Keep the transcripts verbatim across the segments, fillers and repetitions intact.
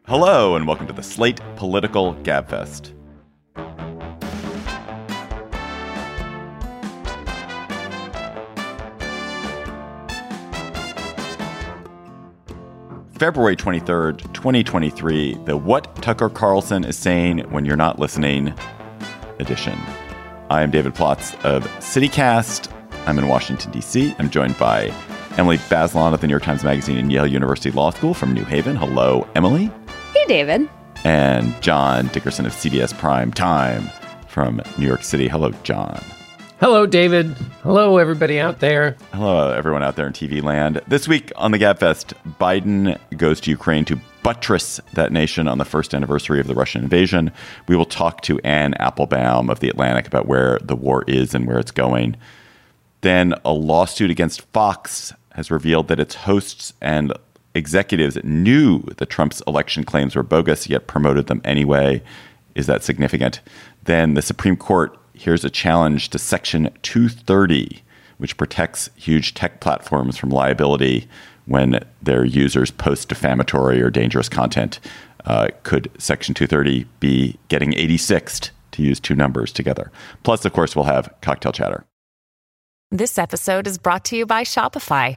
Hello, and welcome to the Slate Political Gabfest. February twenty-third, twenty twenty-three, the What Tucker Carlson is Saying When You're Not Listening edition. I am David Plotz of CityCast. I'm in Washington, D C. I'm joined by Emily Bazelon of the New York Times Magazine and Yale University Law School from New Haven. Hello, Emily. Hey, David. And John Dickerson of C B S Prime Time from New York City. Hello, John. Hello, David. Hello, everybody out there. Hello, everyone out there in T V land. This week on the Gabfest, Biden goes to Ukraine to buttress that nation on the first anniversary of the Russian invasion. We will talk to Anne Applebaum of The Atlantic about where the war is and where it's going. Then a lawsuit against Fox has revealed that its hosts and executives knew that Trump's election claims were bogus, yet promoted them anyway. Is that significant? Then the Supreme Court here's a challenge to Section two thirty, which protects huge tech platforms from liability when their users post defamatory or dangerous content. Uh, could Section two thirty be getting eighty-sixed, to use two numbers together? Plus, of course, we'll have cocktail chatter. This episode is brought to you by Shopify.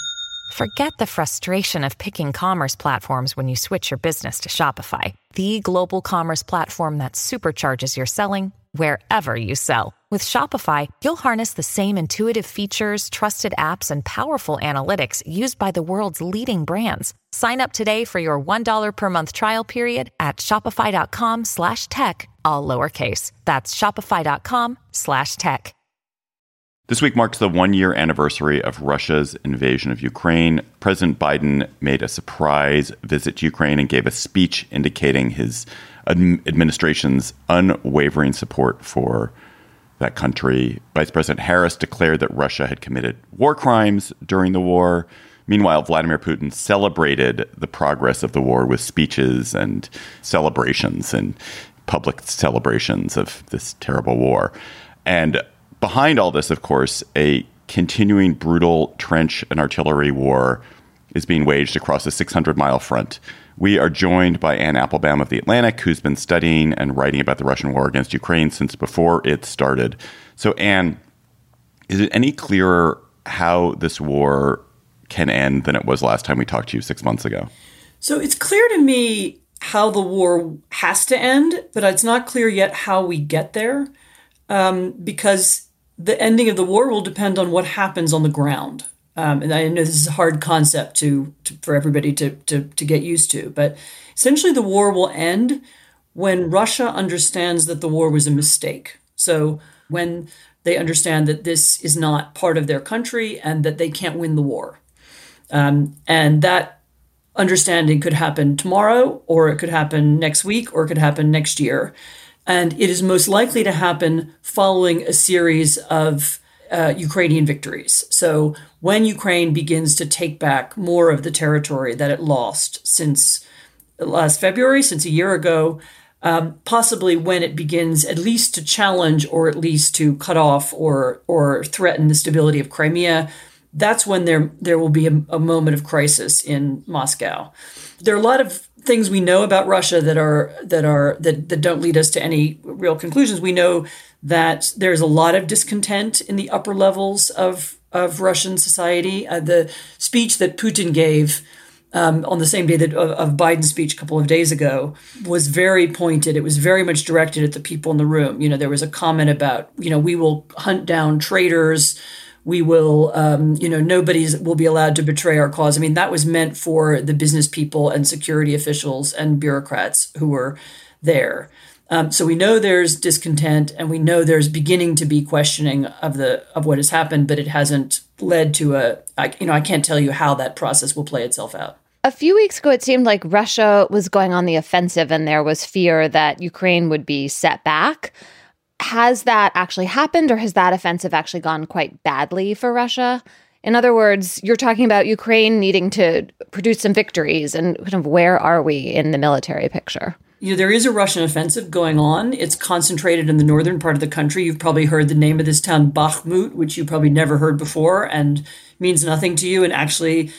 Forget the frustration of picking commerce platforms when you switch your business to Shopify, the global commerce platform that supercharges your selling wherever you sell. With Shopify, you'll harness the same intuitive features, trusted apps, and powerful analytics used by the world's leading brands. Sign up today for your one dollar per month trial period at shopify.com slash tech, all lowercase. That's shopify.com slash tech. This week marks the one-year anniversary of Russia's invasion of Ukraine. President Biden made a surprise visit to Ukraine and gave a speech indicating his administration's unwavering support for that country. Vice President Harris declared that Russia had committed war crimes during the war. Meanwhile, Vladimir Putin celebrated the progress of the war with speeches and celebrations and public celebrations of this terrible war. And behind all this, of course, a continuing brutal trench and artillery war is being waged across a six hundred mile front. We are joined by Anne Applebaum of The Atlantic, who's been studying and writing about the Russian war against Ukraine since before it started. So, Anne, is it any clearer how this war can end than it was last time we talked to you six months ago? So it's clear to me how the war has to end, but it's not clear yet how we get there, um, because the ending of the war will depend on what happens on the ground. Um, and I know this is a hard concept to, to for everybody to, to, to get used to. But essentially, the war will end when Russia understands that the war was a mistake. So when they understand that this is not part of their country and that they can't win the war. Um, and that understanding could happen tomorrow, or it could happen next week, or it could happen next year. And it is most likely to happen following a series of uh, Ukrainian victories. So when Ukraine begins to take back more of the territory that it lost since last February, since a year ago, um, possibly when it begins at least to challenge or at least to cut off or or threaten the stability of Crimea, that's when there there will be a, a moment of crisis in Moscow. There are a lot of things we know about Russia that are that are that, that don't lead us to any real conclusions. We know that there's a lot of discontent in the upper levels of of Russian society. Uh, the speech that Putin gave um, on the same day that of, of Biden's speech a couple of days ago was very pointed. It was very much directed at the people in the room. You know, there was a comment about, you know, we will hunt down traitors. We will, um, you know, nobody will be allowed to betray our cause. I mean, that was meant for the business people and security officials and bureaucrats who were there. Um, so we know there's discontent, and we know there's beginning to be questioning of the of what has happened, but it hasn't led to a, I, you know, I can't tell you how that process will play itself out. A few weeks ago, it seemed like Russia was going on the offensive, and there was fear that Ukraine would be set back. Has that actually happened, or has that offensive actually gone quite badly for Russia? In other words, you're talking about Ukraine needing to produce some victories, and kind of where are we in the military picture? You know, there is a Russian offensive going on. It's concentrated in the northern part of the country. You've probably heard the name of this town, Bakhmut, which you probably never heard before and means nothing to you. And actually,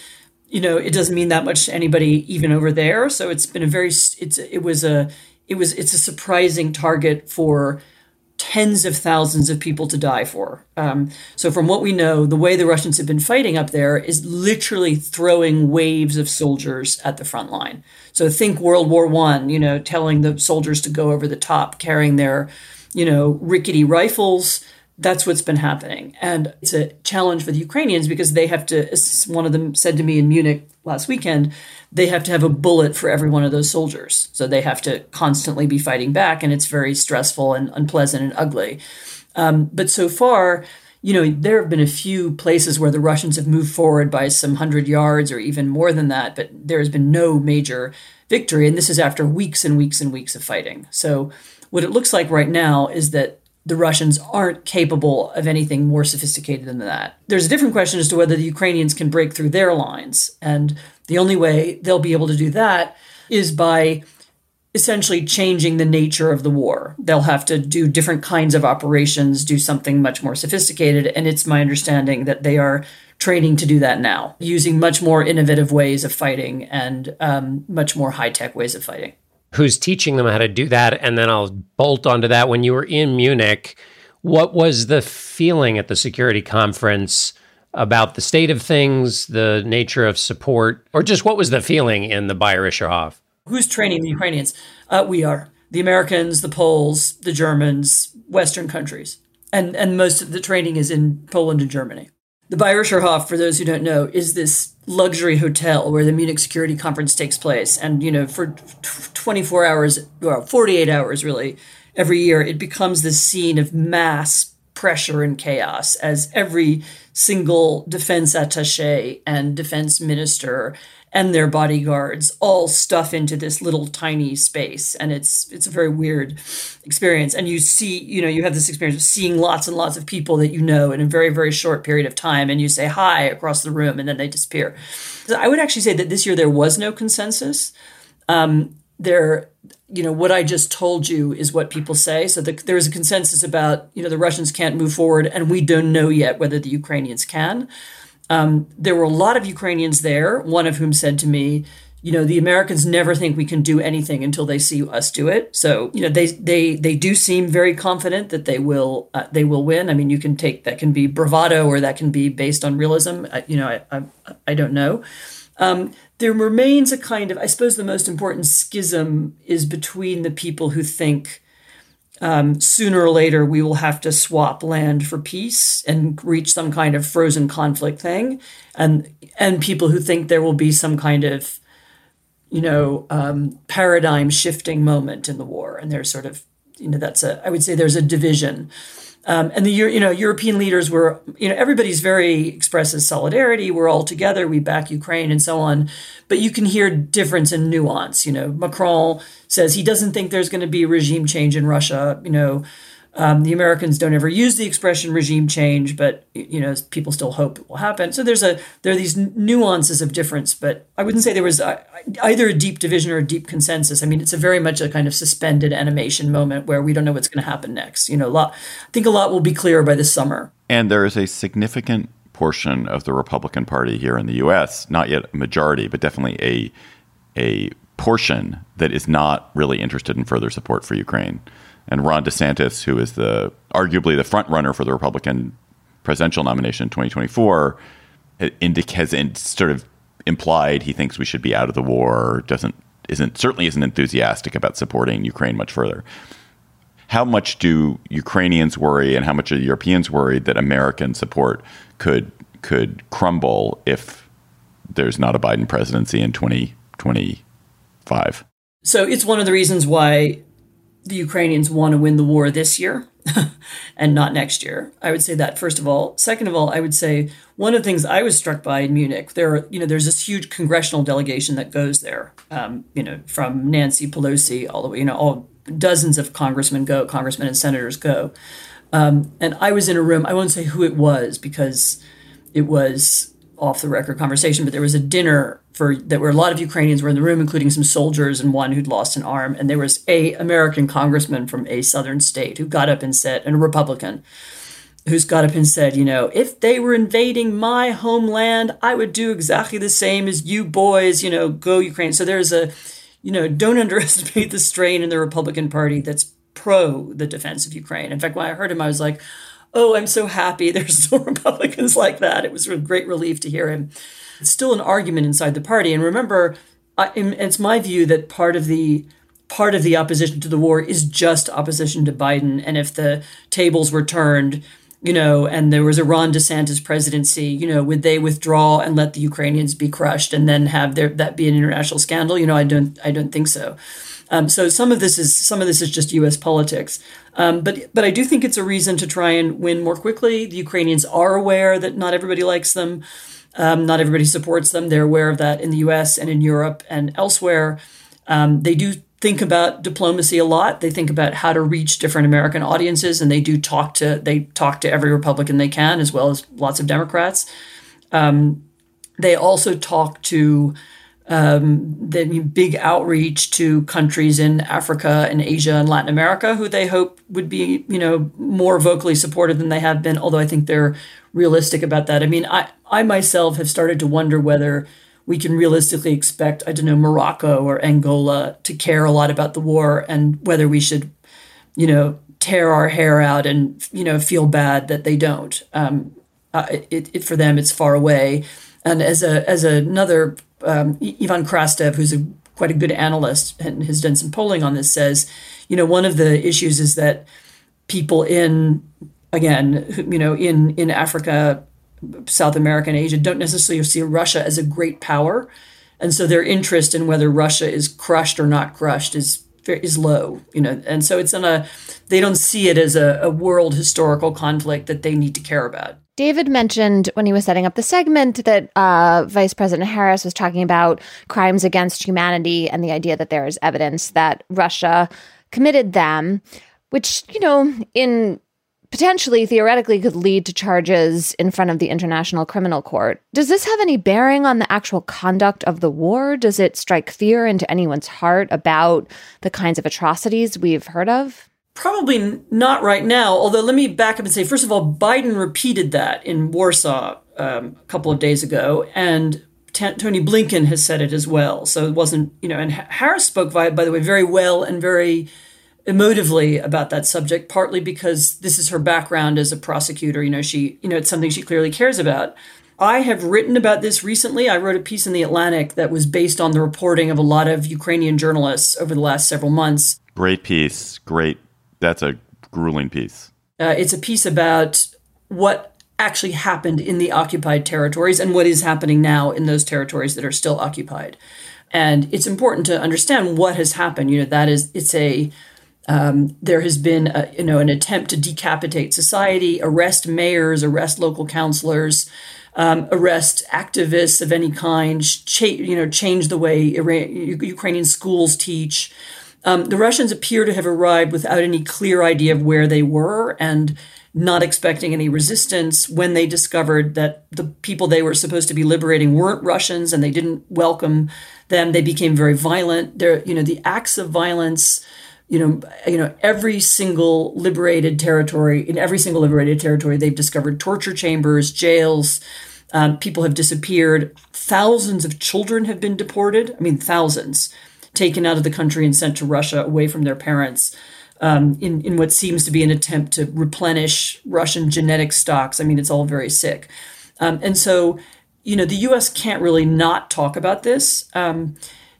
you know, it doesn't mean that much to anybody even over there. So it's been a very, it's, it was a, it was, it's a surprising target for tens of thousands of people to die for. Um, so from what we know, the way the Russians have been fighting up there is literally throwing waves of soldiers at the front line. So think World War One, you know, telling the soldiers to go over the top, carrying their, you know, rickety rifles. That's what's been happening. And it's a challenge for the Ukrainians because they have to, as one of them said to me in Munich last weekend, they have to have a bullet for every one of those soldiers. So they have to constantly be fighting back, and it's very stressful and unpleasant and ugly. Um, but so far, you know, there have been a few places where the Russians have moved forward by some hundred yards or even more than that, but there has been no major victory. And this is after weeks and weeks and weeks of fighting. So what it looks like right now is that the Russians aren't capable of anything more sophisticated than that. There's a different question as to whether the Ukrainians can break through their lines. And the only way they'll be able to do that is by essentially changing the nature of the war. They'll have to do different kinds of operations, do something much more sophisticated. And it's my understanding that they are training to do that now, using much more innovative ways of fighting and um, much more high-tech ways of fighting. Who's teaching them how to do that? And then I'll bolt onto that. When you were in Munich, what was the feeling at the security conference about the state of things, the nature of support, or just what was the feeling in the Bayerischer Hof? Who's training the Ukrainians? Uh, we are. The Americans, the Poles, the Germans, Western countries. And, and most of the training is in Poland and Germany. The Bayerischer Hof, for those who don't know, is this luxury hotel where the Munich Security Conference takes place. And, you know, for twenty-four hours, well, forty-eight hours really, every year, it becomes this scene of mass pressure and chaos as every single defense attaché and defense minister and their bodyguards all stuff into this little tiny space. And it's it's a very weird experience. And you see, you know, you have this experience of seeing lots and lots of people that you know in a very, very short period of time. And you say hi across the room and then they disappear. So I would actually say that this year there was no consensus. Um, there, you know, what I just told you is what people say. So the, there is a consensus about, you know, the Russians can't move forward and we don't know yet whether the Ukrainians can. Um, there were a lot of Ukrainians there, one of whom said to me, you know, the Americans never think we can do anything until they see us do it. So, you know, they they they do seem very confident that they will uh, they will win. I mean, you can take that can be bravado or that can be based on realism. I, you know, I, I I don't know. Um, there remains a kind of, I suppose, the most important schism is between the people who think Um, sooner or later, we will have to swap land for peace and reach some kind of frozen conflict thing. And and people who think there will be some kind of, you know, um, paradigm shifting moment in the war. And there's sort of, you know, that's a, I would say there's a division. Um, and the, you know, European leaders were, you know, everybody's very expresses solidarity. We're all together. We back Ukraine and so on. But you can hear difference and nuance. You know, Macron says he doesn't think there's going to be a regime change in Russia. You know, um, the Americans don't ever use the expression regime change, but, you know, people still hope it will happen. So there's a there are these nuances of difference. But I wouldn't say there was a, either a deep division or a deep consensus. I mean, it's a very much a kind of suspended animation moment where we don't know what's going to happen next. You know, a lot, I think a lot will be clear by this summer. And there is a significant portion of the Republican Party here in the U S, not yet a majority, but definitely a a portion that is not really interested in further support for Ukraine. And Ron DeSantis, who is the arguably the front runner for the Republican presidential nomination in twenty twenty-four, has sort of implied he thinks we should be out of the war. Doesn't isn't certainly isn't enthusiastic about supporting Ukraine much further. How much do Ukrainians worry, and how much are Europeans worried that American support could could crumble if there's not a Biden presidency in twenty twenty-five? So it's one of the reasons why the Ukrainians want to win the war this year and not next year. I would say that, first of all. Second of all, I would say one of the things I was struck by in Munich, there are, you know, there's this huge congressional delegation that goes there, um, you know, from Nancy Pelosi all the way, you know, all dozens of congressmen go, congressmen and senators go. Um, and I was in a room, I won't say who it was because it was off the record conversation, but there was a dinner for that where a lot of Ukrainians were in the room, including some soldiers and one who'd lost an arm. And there was a American congressman from a southern state who got up and said, and a Republican, who's got up and said, you know, if they were invading my homeland, I would do exactly the same as you boys, you know, go Ukraine. So there's a, you know, don't underestimate the strain in the Republican Party that's pro the defense of Ukraine. In fact, when I heard him, I was like, oh, I'm so happy there's still Republicans like that. It was a great relief to hear him. It's still an argument inside the party. And remember, I, it's my view that part of the part of the opposition to the war is just opposition to Biden. And if the tables were turned, you know, and there was a Ron DeSantis presidency, you know, would they withdraw and let the Ukrainians be crushed and then have their, that be an international scandal? You know, I don't, I don't think so. Um, so some of this is some of this is just U S politics, um, but but I do think it's a reason to try and win more quickly. The Ukrainians are aware that not everybody likes them, um, not everybody supports them. They're aware of that in the U S and in Europe and elsewhere. Um, they do think about diplomacy a lot. They think about how to reach different American audiences, and they do talk to they talk to every Republican they can, as well as lots of Democrats. Um, they also talk to um, the big outreach to countries in Africa and Asia and Latin America, who they hope would be, you know, more vocally supportive than they have been. Although I think they're realistic about that. I mean, I I myself have started to wonder whether we can realistically expect, I don't know, Morocco or Angola to care a lot about the war, and whether we should, you know, tear our hair out and, you know, feel bad that they don't. Um, uh, it, it, for them, it's far away. And as a as another, um, Ivan Krastev, who's a, quite a good analyst and has done some polling on this, says, you know, one of the issues is that people in, again, you know, in, in Africa, South America and Asia don't necessarily see Russia as a great power. And so their interest in whether Russia is crushed or not crushed is is low, you know. And so it's on a, they don't see it as a, a world historical conflict that they need to care about. David mentioned when he was setting up the segment that uh, Vice President Harris was talking about crimes against humanity and the idea that there is evidence that Russia committed them, which, you know, in potentially, theoretically, could lead to charges in front of the International Criminal Court. Does this have any bearing on the actual conduct of the war? Does it strike fear into anyone's heart about the kinds of atrocities we've heard of? Probably not right now, although let me back up and say, first of all, Biden repeated that in Warsaw um, a couple of days ago, and T- Tony Blinken has said it as well. So it wasn't, you know, and Harris spoke, by, by the way, very well and very emotively about that subject, partly because this is her background as a prosecutor. You know, she, you know, it's something she clearly cares about. I have written about this recently. I wrote a piece in The Atlantic that was based on the reporting of a lot of Ukrainian journalists over the last several months. Great piece. Great. That's a grueling piece. Uh, it's a piece about what actually happened in the occupied territories and what is happening now in those territories that are still occupied. And it's important to understand what has happened. You know, that is, it's a, Um, there has been, a, you know, an attempt to decapitate society, arrest mayors, arrest local councilors, um, arrest activists of any kind, cha- you know, change the way Iran- Ukrainian schools teach. Um, the Russians appear to have arrived without any clear idea of where they were and not expecting any resistance. When they discovered that the people they were supposed to be liberating weren't Russians and they didn't welcome them, they became very violent. There, you know, the acts of violence. You know, you know, every single liberated territory, in every single liberated territory, they've discovered torture chambers, jails. Um, people have disappeared. Thousands of children have been deported. I mean, thousands taken out of the country and sent to Russia away from their parents um, in, in what seems to be an attempt to replenish Russian genetic stocks. I mean, it's all very sick. Um, and so, you know, the U S can't really not talk about this. Um,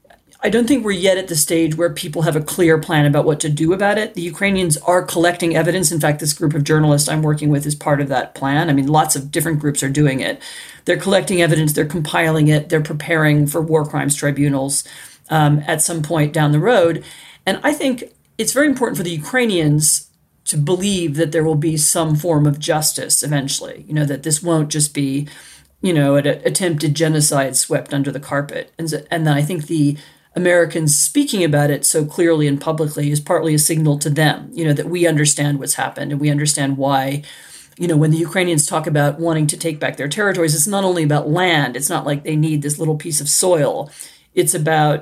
I don't think we're yet at the stage where people have a clear plan about what to do about it. The Ukrainians are collecting evidence. In fact, this group of journalists I'm working with is part of that plan. I mean, lots of different groups are doing it. They're collecting evidence, they're compiling it, they're preparing for war crimes tribunals um, at some point down the road. And I think it's very important for the Ukrainians to believe that there will be some form of justice eventually, you know, that this won't just be, you know, an attempted genocide swept under the carpet. And, and then I think the Americans speaking about it so clearly and publicly is partly a signal to them, you know, that we understand what's happened and we understand why, you know, when the Ukrainians talk about wanting to take back their territories, it's not only about land. It's not like they need this little piece of soil. It's about,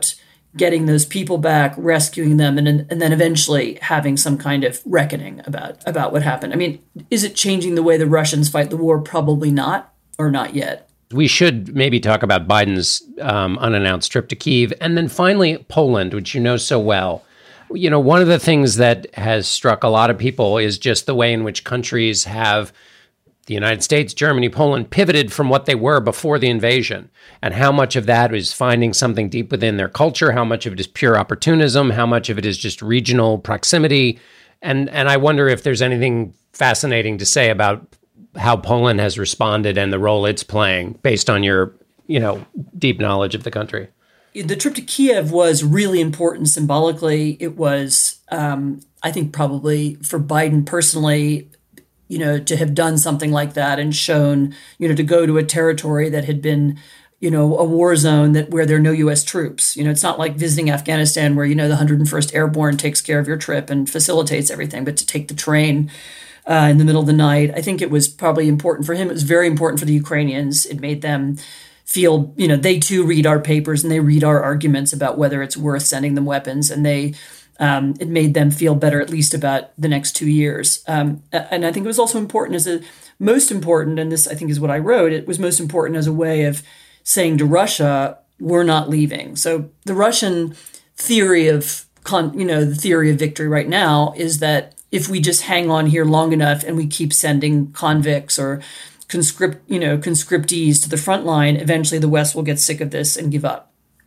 getting those people back, rescuing them, and and then eventually having some kind of reckoning about, about what happened. I mean, is it changing the way the Russians fight the war? Probably not, or not yet. We should maybe talk about Biden's um, unannounced trip to Kyiv. And then finally, Poland, which you know so well. You know, one of the things that has struck a lot of people is just the way in which countries have, the United States, Germany, Poland, pivoted from what they were before the invasion, and how much of that is finding something deep within their culture, how much of it is pure opportunism, how much of it is just regional proximity. And, and I wonder if there's anything fascinating to say about how Poland has responded and the role it's playing based on your, you know, deep knowledge of the country. The trip to Kiev was really important symbolically. It was, um, I think, probably for Biden personally, you know, to have done something like that and shown, you know, to go to a territory that had been, you know, a war zone that where there are no U S troops. You know, it's not like visiting Afghanistan where, you know, the one hundred first Airborne takes care of your trip and facilitates everything, but to take the train uh, in the middle of the night, I think it was probably important for him. It was very important for the Ukrainians. It made them feel, you know, they too read our papers and they read our arguments about whether it's worth sending them weapons, and they Um, it made them feel better, at least about the next two years. Um, and I think it was also important as a most important, and this I think is what I wrote, it was most important as a way of saying to Russia, we're not leaving. So the Russian theory of, con, you know, the theory of victory right now is that if we just hang on here long enough and we keep sending convicts or conscript, you know, conscriptees to the front line, eventually the West will get sick of this and give up.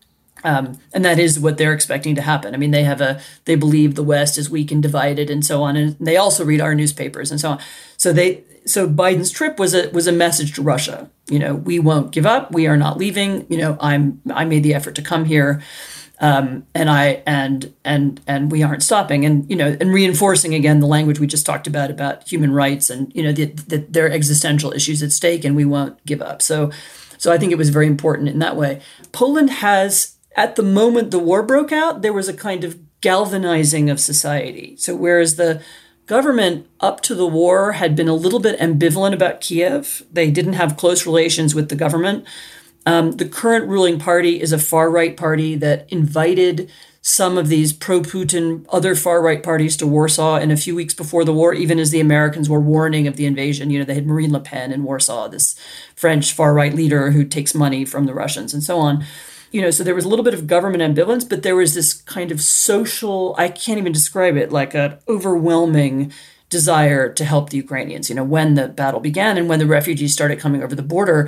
Um, and that is what they're expecting to happen. I mean, they have a, they believe the West is weak and divided and so on. And they also read our newspapers and so on. So they, so Biden's trip was a, was a message to Russia. You know, we won't give up. We are not leaving. You know, I'm, I made the effort to come here. Um, and I, and, and, and we aren't stopping. And, you know, and reinforcing again, the language we just talked about, about human rights and, you know, the, the, there are existential issues at stake and we won't give up. So, so I think it was very important in that way. Poland has, at the moment the war broke out, there was a kind of galvanizing of society. So whereas the government up to the war had been a little bit ambivalent about Kiev, they didn't have close relations with the government. Um, the current ruling party is a far-right party that invited some of these pro-Putin, other far-right parties to Warsaw in a few weeks before the war, even as the Americans were warning of the invasion. You know, they had Marine Le Pen in Warsaw, this French far-right leader who takes money from the Russians and so on. You know, so there was a little bit of government ambivalence, but there was this kind of social, I can't even describe it, like an overwhelming desire to help the Ukrainians. You know, when the battle began and when the refugees started coming over the border,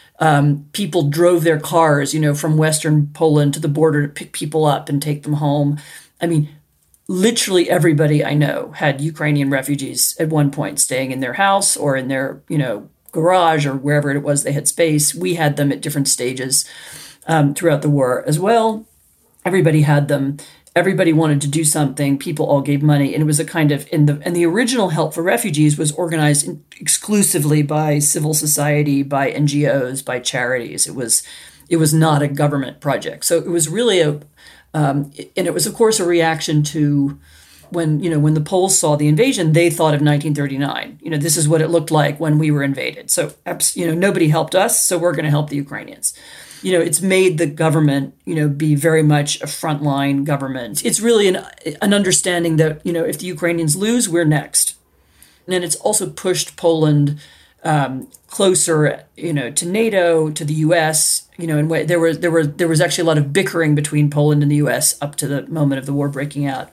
um, people drove their cars, you know, from Western Poland to the border to pick people up and take them home. I mean, literally everybody I know had Ukrainian refugees at one point staying in their house or in their, you know, garage or wherever it was they had space. We had them at different stages Um, throughout the war as well. Everybody had them. Everybody wanted to do something. People all gave money. And it was a kind of, in the and the original help for refugees was organized in, exclusively by civil society, by N G Os, by charities. It was it was not a government project. So it was really a, um, and it was, of course, a reaction to when, you know, when the Poles saw the invasion, they thought of nineteen thirty-nine. You know, this is what it looked like when we were invaded. So, you know, nobody helped us, so we're going to help the Ukrainians. You know, it's made the government, you know, be very much a frontline government. It's really an, an understanding that, you know, if the Ukrainians lose, we're next. And then it's also pushed Poland um, closer, you know, to NATO, to the U S. You know, and there was there were there was actually a lot of bickering between Poland and the U S up to the moment of the war breaking out,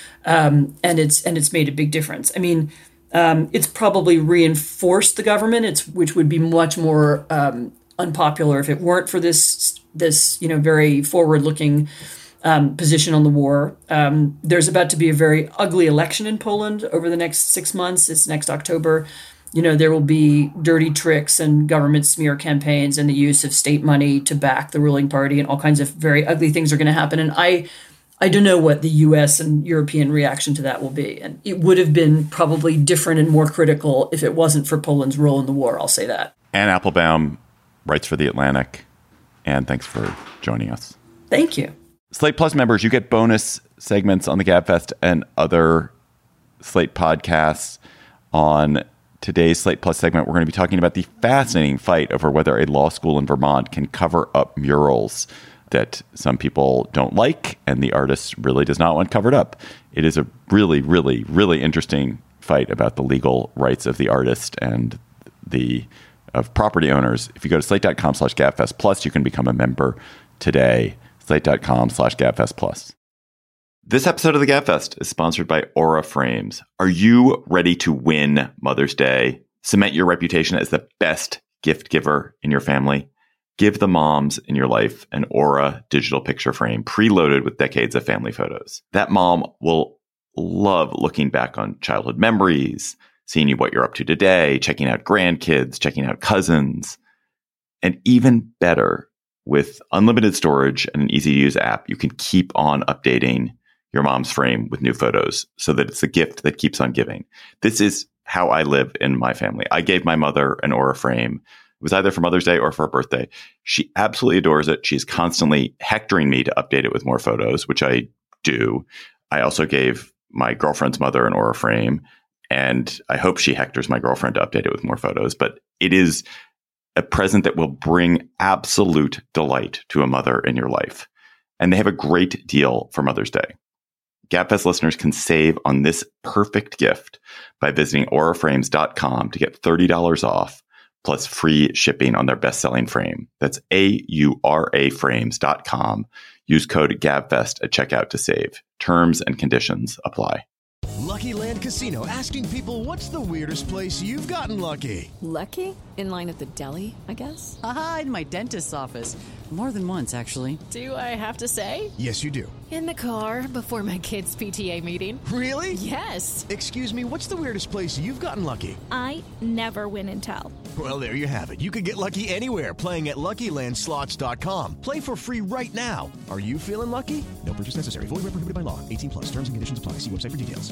um, and it's and it's made a big difference. I mean, um, it's probably reinforced the government. It's which would be much more Um, unpopular if it weren't for this, this you know, very forward-looking um, position on the war. Um, there's about to be a very ugly election in Poland over the next six months. It's next October. You know, there will be dirty tricks and government smear campaigns and the use of state money to back the ruling party, and all kinds of very ugly things are going to happen. And I, I don't know what the U S and European reaction to that will be. And it would have been probably different and more critical if it wasn't for Poland's role in the war. I'll say that. Anne Applebaum writes for The Atlantic. And thanks for joining us. Thank you. Slate Plus members, you get bonus segments on the GabFest and other Slate podcasts. On today's Slate Plus segment, we're going to be talking about the fascinating fight over whether a law school in Vermont can cover up murals. that some people don't like, and the artist really does not want covered up. It is a really, really, really interesting fight about the legal rights of the artist and the of property owners. If you go to slate.com slash gabfest plus, you can become a member today. Slate.com slash gabfest plus. This episode of the Gabfest is sponsored by Aura Frames. Are you ready to win Mother's Day? Cement your reputation as the best gift giver in your family? Give the moms in your life an Aura digital picture frame preloaded with decades of family photos. That mom will love looking back on childhood memories, seeing you what you're up to today, checking out grandkids, checking out cousins. And even better, with unlimited storage and an easy-to-use app, you can keep on updating your mom's frame with new photos so that it's a gift that keeps on giving. This is how I live in my family. I gave my mother an Aura frame. It was either for Mother's Day or for her birthday. She absolutely adores it. She's constantly hectoring me to update it with more photos, which I do. I also gave my girlfriend's mother an Aura frame, and I hope she hectors my girlfriend to update it with more photos. But it is a present that will bring absolute delight to a mother in your life. And they have a great deal for Mother's Day. Gabfest listeners can save on this perfect gift by visiting aura frames dot com to get thirty dollars off plus free shipping on their best-selling frame. That's A U R A frames dot com. Use code GABFEST at checkout to save. Terms and conditions apply. Lucky Land Casino, asking people, what's the weirdest place you've gotten lucky? Lucky? In line at the deli, I guess? Aha, in my dentist's office. More than once, actually. Do I have to say? Yes, you do. In the car before my kids' P T A meeting. Really? Yes. Excuse me, what's the weirdest place you've gotten lucky? I never win and tell. Well, there you have it. You can get lucky anywhere, playing at Lucky Land Slots dot com. Play for free right now. Are you feeling lucky? No purchase necessary. Void where prohibited by law. eighteen plus. Terms and conditions apply. See website for details.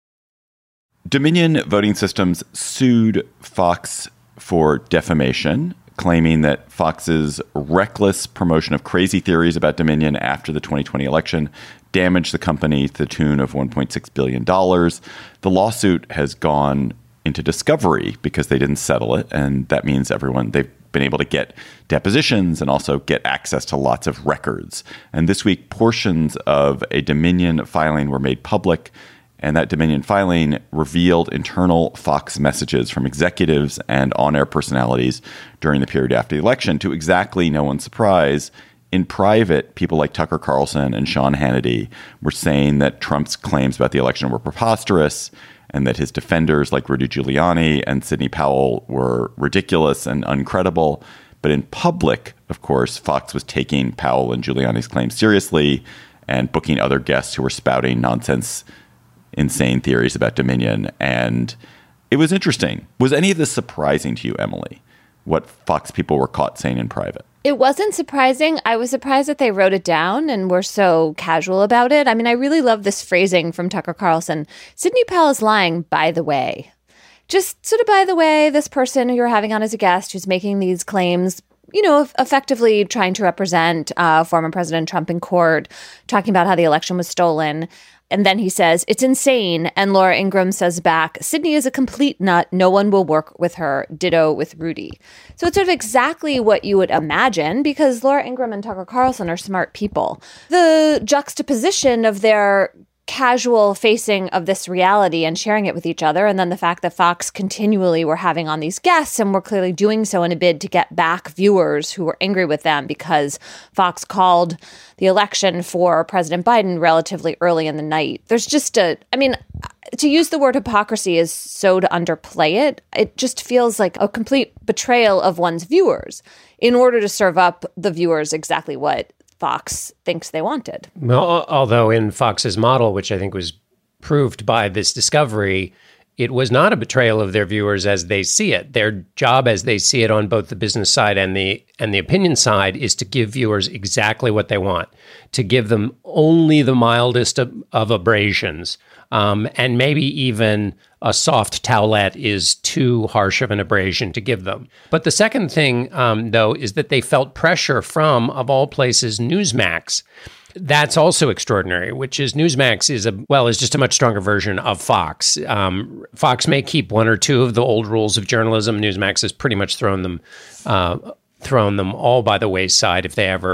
Dominion Voting Systems sued Fox for defamation, claiming that Fox's reckless promotion of crazy theories about Dominion after the twenty twenty election damaged the company to the tune of one point six billion dollars. The lawsuit has gone into discovery because they didn't settle it, and that means everyone, they've been able to get depositions and also get access to lots of records. And this week, portions of a Dominion filing were made public, and that Dominion filing revealed internal Fox messages from executives and on-air personalities during the period after the election. To exactly no one's surprise, in private, people like Tucker Carlson and Sean Hannity were saying that Trump's claims about the election were preposterous and that his defenders like Rudy Giuliani and Sidney Powell were ridiculous and uncredible. But in public, of course, Fox was taking Powell and Giuliani's claims seriously and booking other guests who were spouting nonsense, insane theories about Dominion. And it was interesting. Was any of this surprising to you, Emily, what Fox people were caught saying in private? It wasn't surprising. I was surprised that they wrote it down and were so casual about it. I mean, I really love this phrasing from Tucker Carlson. Sidney Powell is lying, by the way. Just sort of by the way, this person who you're having on as a guest who's making these claims, you know, effectively trying to represent uh, former President Trump in court, talking about how the election was stolen. And then he says, it's insane. And Laura Ingraham says back, Sidney is a complete nut. No one will work with her. Ditto with Rudy. So it's sort of exactly what you would imagine because Laura Ingraham and Tucker Carlson are smart people. The juxtaposition of their casual facing of this reality and sharing it with each other. And then the fact that Fox continually were having on these guests and were clearly doing so in a bid to get back viewers who were angry with them because Fox called the election for President Biden relatively early in the night. There's just a, I mean, to use the word hypocrisy is so to underplay it. It just feels like a complete betrayal of one's viewers in order to serve up the viewers exactly what Fox thinks they wanted. Well, although in Fox's model, which I think was proved by this discovery, it was not a betrayal of their viewers as they see it. Their job as they see it on both the business side and the and the opinion side is to give viewers exactly what they want, to give them only the mildest of, of abrasions. Um, and maybe even a soft towelette is too harsh of an abrasion to give them. But the second thing, um, though, is that they felt pressure from, of all places, Newsmax. That's also extraordinary, which is Newsmax is a, well, is just a much stronger version of Fox. Um, Fox may keep one or two of the old rules of journalism. Newsmax has pretty much thrown them, uh, thrown them all by the wayside if they ever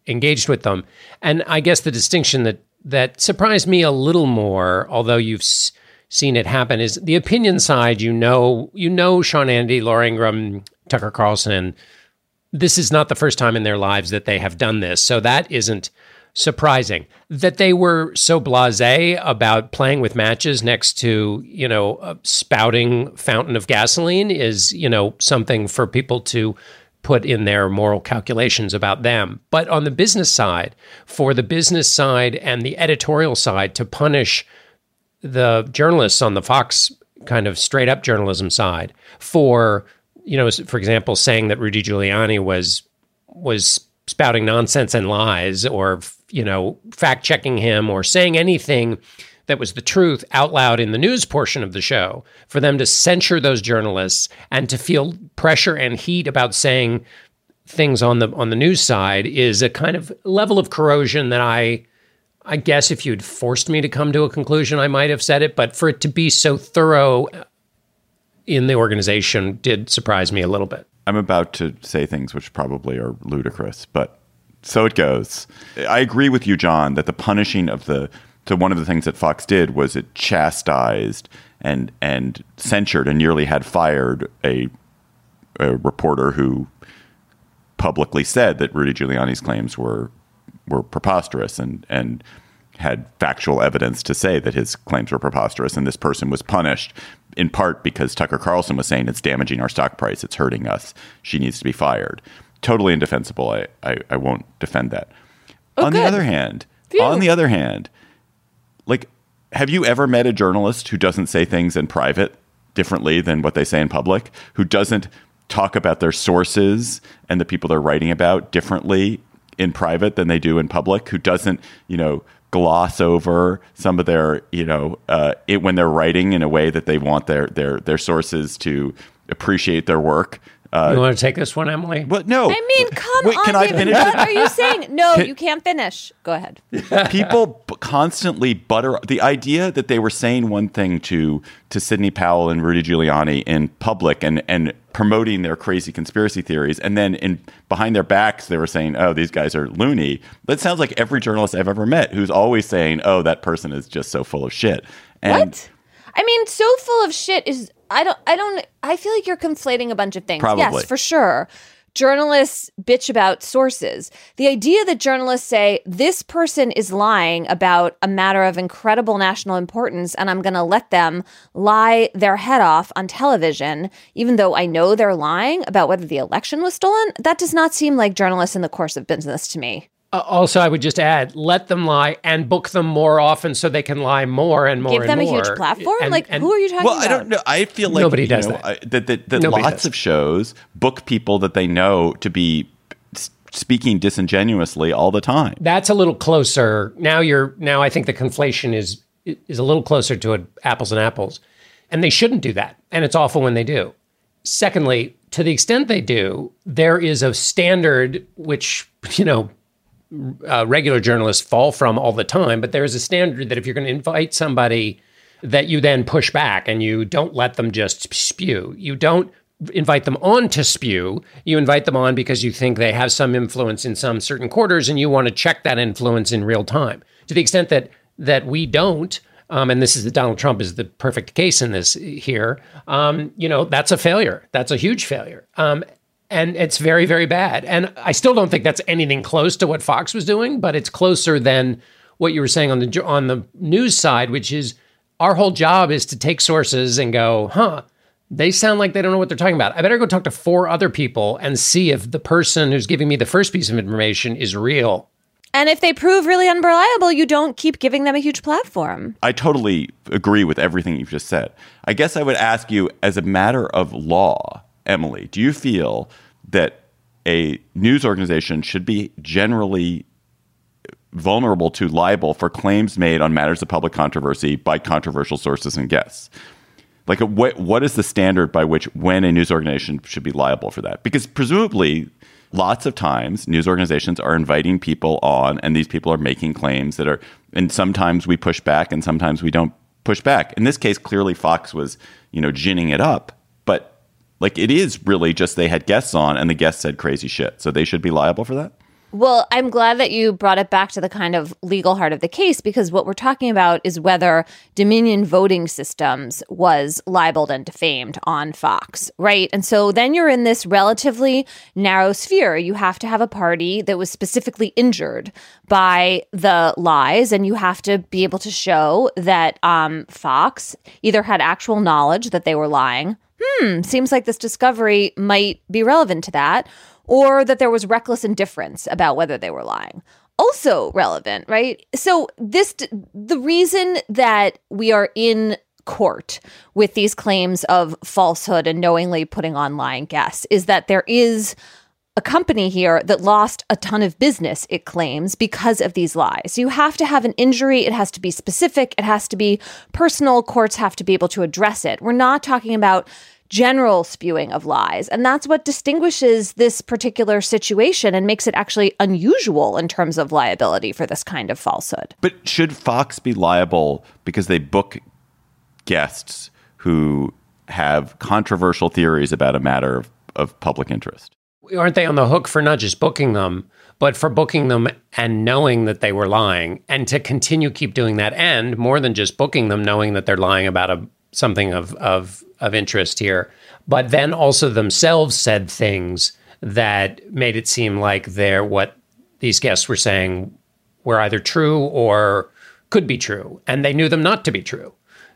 engaged with them. And I guess the distinction that that surprised me a little more, although you've s- seen it happen, is the opinion side. You know, you know, Sean Hannity, Laura Ingraham, Tucker Carlson. This is not the first time in their lives that they have done this, so that isn't surprising. That they were so blasé about playing with matches next to, you know, a spouting fountain of gasoline is, you know, something for people to put in their moral calculations about them. But on the business side, for the business side and the editorial side to punish the journalists on the Fox kind of straight up journalism side for, you know, for example, saying that Rudy Giuliani was was spouting nonsense and lies, or, you know, fact checking him, or saying anything that was the truth out loud in the news portion of the show, for them to censure those journalists and to feel pressure and heat about saying things on the on the news side is a kind of level of corrosion that I I guess if you'd forced me to come to a conclusion, I might have said it, but for it to be so thorough in the organization did surprise me a little bit. I'm about to say things which probably are ludicrous, but so it goes. I agree with you, John, that the punishing of the So one of the things that Fox did was it chastised and and censured and nearly had fired a, a reporter who publicly said that Rudy Giuliani's claims were were preposterous and and had factual evidence to say that his claims were preposterous. And this person was punished in part because Tucker Carlson was saying it's damaging our stock price, it's hurting us, she needs to be fired. Totally indefensible. I I, I won't defend that. Oh, on good. the other hand, Phew. on the other hand. Like, have you ever met a journalist who doesn't say things in private differently than what they say in public, who doesn't talk about their sources and the people they're writing about differently in private than they do in public, who doesn't, you know, gloss over some of their, you know, uh, it, when they're writing in a way that they want their their their sources to appreciate their work? Uh, you want to take this one, Emily? Well, no. I mean, come Wait, on, can I David. finish? What are you saying? No, Can- you can't finish. Go ahead. People b- constantly butter the idea that they were saying one thing to to Sidney Powell and Rudy Giuliani in public and and promoting their crazy conspiracy theories, and then in behind their backs they were saying, "Oh, these guys are loony." That sounds like every journalist I've ever met who's always saying, "Oh, that person is just so full of shit." And What? I mean, so full of shit is I don't I don't I feel like you're conflating a bunch of things. Probably. Yes, for sure. Journalists bitch about sources. The idea that journalists say this person is lying about a matter of incredible national importance and I'm going to let them lie their head off on television, even though I know they're lying about whether the election was stolen, that does not seem like journalists in the course of business to me. Uh, also, I would just add, let them lie and book them more often so they can lie more and more Give and them more. a huge platform? And- like, and- who are you talking well, about? I don't know. I feel like Nobody you does know, that. I, that that, that Nobody lots does. of shows book people that they know to be s- speaking disingenuously all the time. That's a little closer. Now you're now I think the conflation is is a little closer to a, apples and apples. And they shouldn't do that. And it's awful when they do. Secondly, to the extent they do, there is a standard which, you know, uh, regular journalists fall from all the time, but there is a standard that if you're going to invite somebody that you then push back and you don't let them just spew. You don't invite them on to spew. You invite them on because you think they have some influence in some certain quarters and you want to check that influence in real time. To the extent that that we don't, um, and this is that Donald Trump is the perfect case in this here, um, you know, that's a failure. That's a huge failure. Um, and it's very, very bad. And I still don't think that's anything close to what Fox was doing, but it's closer than what you were saying on the on the news side, which is our whole job is to take sources and go, huh, they sound like they don't know what they're talking about. I better go talk to four other people and see if the person who's giving me the first piece of information is real. And if they prove really unreliable, you don't keep giving them a huge platform. I totally agree with everything you've just said. I guess I would ask you, as a matter of law, Emily, do you feel that a news organization should be generally vulnerable to libel for claims made on matters of public controversy by controversial sources and guests? Like, what what is the standard by which when a news organization should be liable for that? Because presumably, lots of times news organizations are inviting people on, and these people are making claims that are, and sometimes we push back, and sometimes we don't push back. In this case, clearly Fox was, you know, ginning it up, but like it is really just they had guests on, and the guests said crazy shit, so they should be liable for that. Well, I'm glad that you brought it back to the kind of legal heart of the case, because what we're talking about is whether Dominion Voting Systems was libeled and defamed on Fox, right? And so then you're in this relatively narrow sphere. You have to have a party that was specifically injured by the lies, and you have to be able to show that um, Fox either had actual knowledge that they were lying. Hmm, seems like this discovery might be relevant to that, or that there was reckless indifference about whether they were lying. Also relevant, right? So this, the reason that we are in court with these claims of falsehood and knowingly putting on lying guests is that there is a company here that lost a ton of business, it claims, because of these lies. You have to have an injury. It has to be specific. It has to be personal. Courts have to be able to address it. We're not talking about general spewing of lies. And that's what distinguishes this particular situation and makes it actually unusual in terms of liability for this kind of falsehood. But should Fox be liable because they book guests who have controversial theories about a matter of, of public interest? Aren't they on the hook for not just booking them, but for booking them and knowing that they were lying, and to continue keep doing that, and more than just booking them, knowing that they're lying about a something of, of, of interest here, but then also themselves said things that made it seem like they're what these guests were saying were either true or could be true, and they knew them not to be true.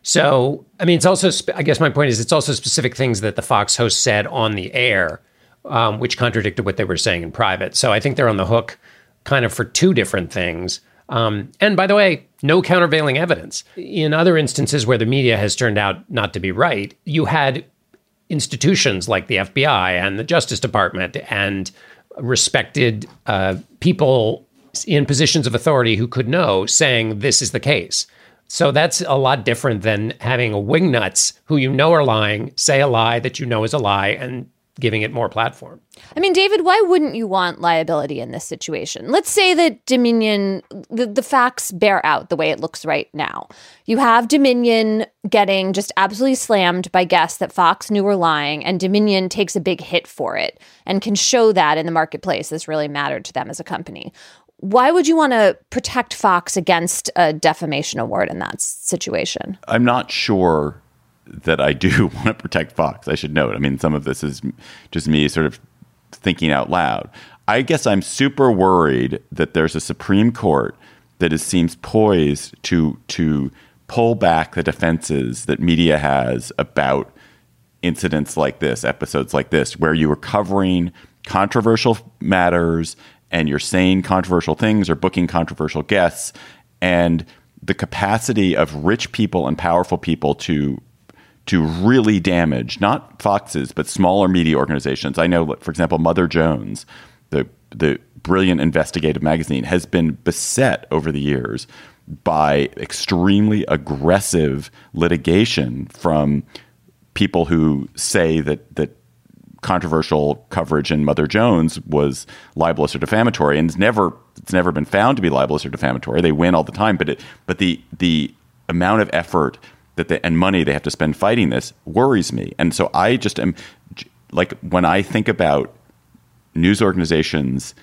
So, I mean, it's also, I guess my point is, it's also specific things that the Fox host said on the air, um, which contradicted what they were saying in private. So I think they're on the hook kind of for two different things. Um, and by the way, no countervailing evidence. In other instances where the media has turned out not to be right, you had institutions like the F B I and the Justice Department and respected uh, people in positions of authority who could know saying this is the case. So that's a lot different than having a wingnuts who you know are lying, say a lie that you know is a lie, and giving it more platform. I mean, David, why wouldn't you want liability in this situation? Let's say that Dominion, the, the facts bear out the way it looks right now. You have Dominion getting just absolutely slammed by guests that Fox knew were lying, and Dominion takes a big hit for it and can show that in the marketplace this really mattered to them as a company. Why would you want to protect Fox against a defamation award in that situation? I'm not sure that I do want to protect Fox. I should note. I mean, some of this is just me sort of thinking out loud. I guess I'm super worried that there's a Supreme Court that is, seems poised to to pull back the defenses that media has about incidents like this, episodes like this, where you are covering controversial matters and you're saying controversial things or booking controversial guests, and the capacity of rich people and powerful people to to really damage, not Fox's, but smaller media organizations. I know, for example, Mother Jones, the the brilliant investigative magazine, has been beset over the years by extremely aggressive litigation from people who say that that controversial coverage in Mother Jones was libelous or defamatory, and it's never it's never been found to be libelous or defamatory. They win all the time, but it but the the amount of effort that they, and money they have to spend fighting this worries me. And so I just am like, when I think about news organizations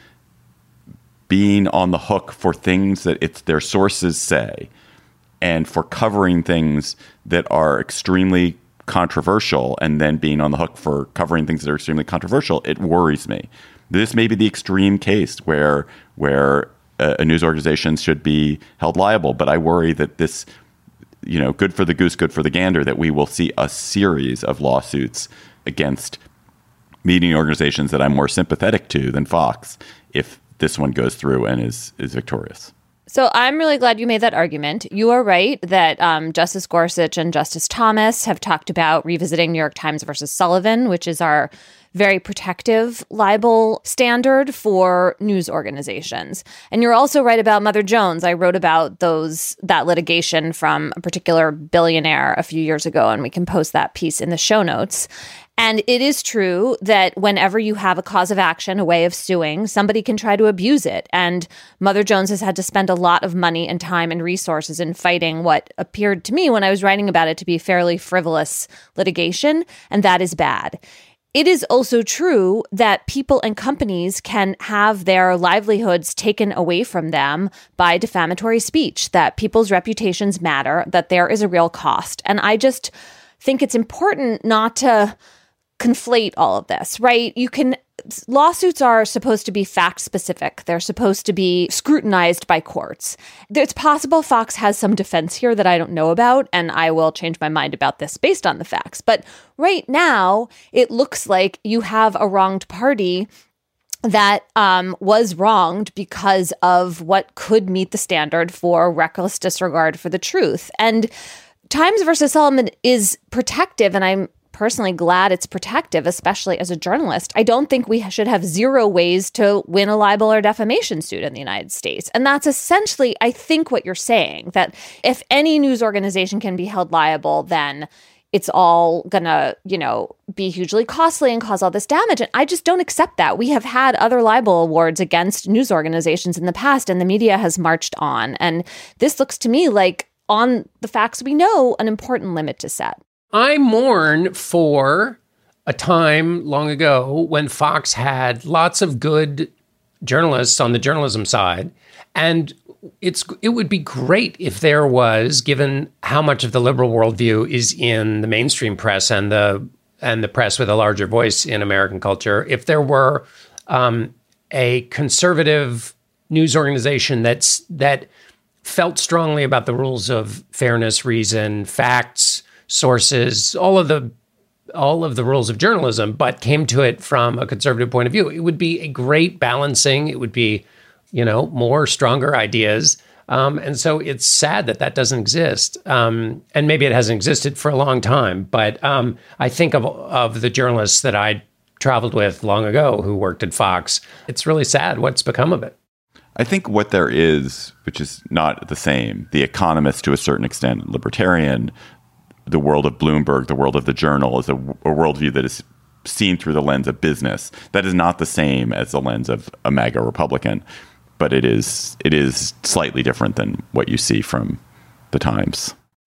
being on the hook for things that it's their sources say, and for covering things that are extremely controversial, and then being on the hook for covering things that are extremely controversial, it worries me. This may be the extreme case where where a, a news organization should be held liable, but I worry that this, you know, good for the goose, good for the gander, that we will see a series of lawsuits against media organizations that I'm more sympathetic to than Fox if this one goes through and is is victorious. So I'm really glad you made that argument. You are right that um, Justice Gorsuch and Justice Thomas have talked about revisiting New York Times versus Sullivan, which is our very protective libel standard for news organizations. And you're also right about Mother Jones. I wrote about those that litigation from a particular billionaire a few years ago, and we can post that piece in the show notes. And it is true that whenever you have a cause of action, a way of suing, somebody can try to abuse it. And Mother Jones has had to spend a lot of money and time and resources in fighting what appeared to me when I was writing about it to be fairly frivolous litigation. And that is bad. it is also true that people and companies can have their livelihoods taken away from them by defamatory speech, that people's reputations matter, that there is a real cost. And I just think it's important not to conflate all of this, right? You can lawsuits are supposed to be fact specific. They're supposed to be scrutinized by courts. It's possible Fox has some defense here that I don't know about, and I will change my mind about this based on the facts. But right now, it looks like you have a wronged party that um, was wronged because of what could meet the standard for reckless disregard for the truth. And Times versus Sullivan is protective, and I'm personally glad it's protective, especially as a journalist. I don't think we should have zero ways to win a libel or defamation suit in the United States. And that's essentially, I think, what you're saying, that if any news organization can be held liable, then it's all gonna, you know, be hugely costly and cause all this damage. And I just don't accept that. We have had other libel awards against news organizations in the past, and the media has marched on. And this looks to me like, on the facts we know, an important limit to set. I mourn for a time long ago when Fox had lots of good journalists on the journalism side. And it's it would be great if there was, given how much of the liberal worldview is in the mainstream press and the and the press with a larger voice in American culture, if there were um, a conservative news organization that's that felt strongly about the rules of fairness, reason, facts, sources, all of the all of the rules of journalism, but came to it from a conservative point of view. It would be a great balancing. It would be, you know, more stronger ideas. Um, and so it's sad that that doesn't exist. Um, and maybe it hasn't existed for a long time. But um, I think of of the journalists that I traveled with long ago who worked at Fox. It's really sad what's become of it. I think what there is, which is not the same, The Economist to a certain extent, libertarian, the world of Bloomberg, the world of the Journal, is a, a worldview that is seen through the lens of business. That is not the same as the lens of a MAGA Republican, but it is it is slightly different than what you see from the Times.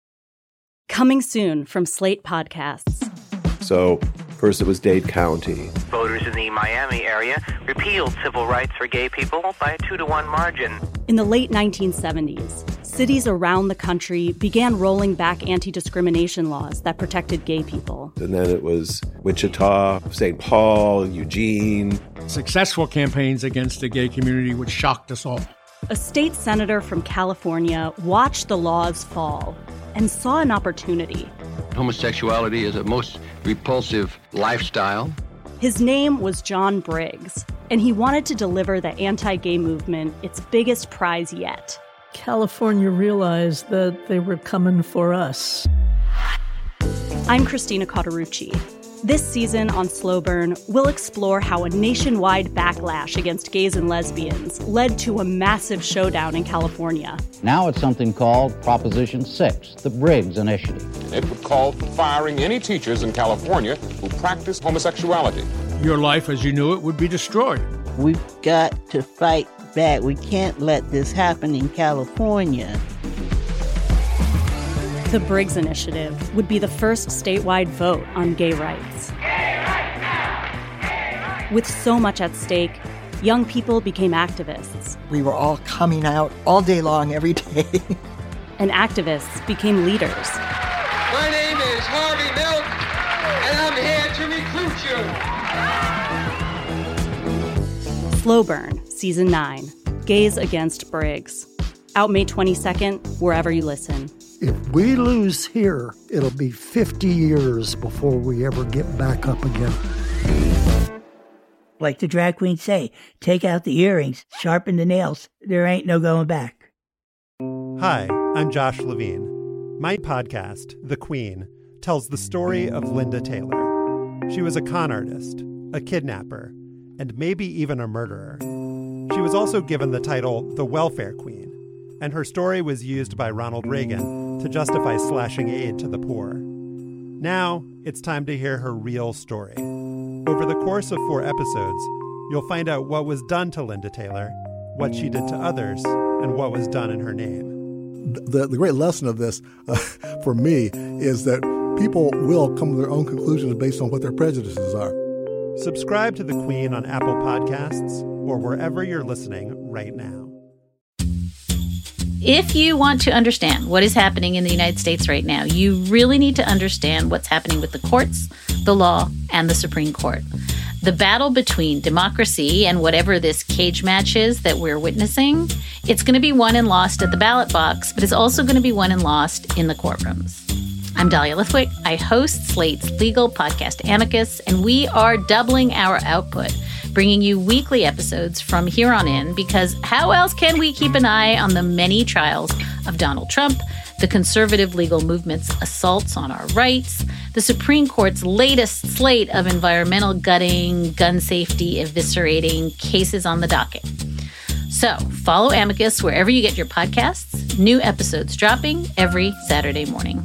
Coming soon from Slate Podcasts. So first it was Dade County. Voters in the Miami area repealed civil rights for gay people by a two to one margin. In the late nineteen seventies, cities around the country began rolling back anti-discrimination laws that protected gay people. And then it was Wichita, Saint Paul, Eugene. Successful campaigns against the gay community, which shocked us all. A state senator from California watched the laws fall and saw an opportunity. Homosexuality is a most repulsive lifestyle. His name was John Briggs, and he wanted to deliver the anti-gay movement its biggest prize yet. California realized that they were coming for us. I'm Christina Cauterucci. This season on Slow Burn, we'll explore how a nationwide backlash against gays and lesbians led to a massive showdown in California. Now it's something called Proposition six, the Briggs Initiative. It would call for firing any teachers in California who practice homosexuality. Your life as you knew it would be destroyed. We've got to fight back. We can't let this happen in California. The Briggs Initiative would be the first statewide vote on gay rights. Gay rights now! Gay rights! With so much at stake, young people became activists. We were all coming out all day long, every day. And activists became leaders. My name is Harvey Milk, and I'm here to recruit you. Slow Burn, Season nine, Gays Against Briggs. Out May twenty-second, wherever you listen. If we lose here, it'll be fifty years before we ever get back up again. Like the drag queens say, take out the earrings, sharpen the nails. There ain't no going back. Hi, I'm Josh Levine. My podcast, The Queen, tells the story of Linda Taylor. She was a con artist, a kidnapper, and maybe even a murderer. She was also given the title the Welfare Queen, and her story was used by Ronald Reagan to justify slashing aid to the poor. Now, it's time to hear her real story. Over the course of four episodes, you'll find out what was done to Linda Taylor, what she did to others, and what was done in her name. The, the great lesson of this, uh, for me, is that people will come to their own conclusions based on what their prejudices are. Subscribe to The Queen on Apple Podcasts or wherever you're listening right now. If you want to understand what is happening in the United States right now, you really need to understand what's happening with the courts, the law, and the Supreme Court. The battle between democracy and whatever this cage match is that we're witnessing, it's going to be won and lost at the ballot box, but it's also going to be won and lost in the courtrooms. I'm Dahlia Lithwick. I host Slate's legal podcast Amicus, and we are doubling our output, bringing you weekly episodes from here on in, because how else can we keep an eye on the many trials of Donald Trump, the conservative legal movement's assaults on our rights, the Supreme Court's latest slate of environmental gutting, gun safety eviscerating cases on the docket. So follow Amicus wherever you get your podcasts. New episodes dropping every Saturday morning.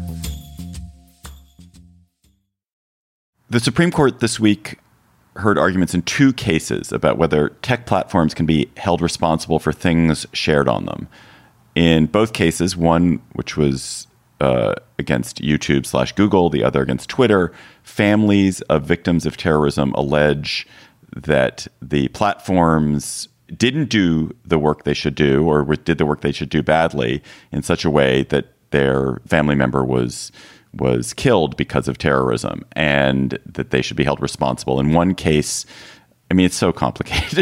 The Supreme Court this week heard arguments in two cases about whether tech platforms can be held responsible for things shared on them. In both cases, one which was uh, against YouTube slash Google, the other against Twitter, families of victims of terrorism allege that the platforms didn't do the work they should do, or did the work they should do badly in such a way that their family member was was killed because of terrorism, and that they should be held responsible. In one case, I mean, it's so complicated.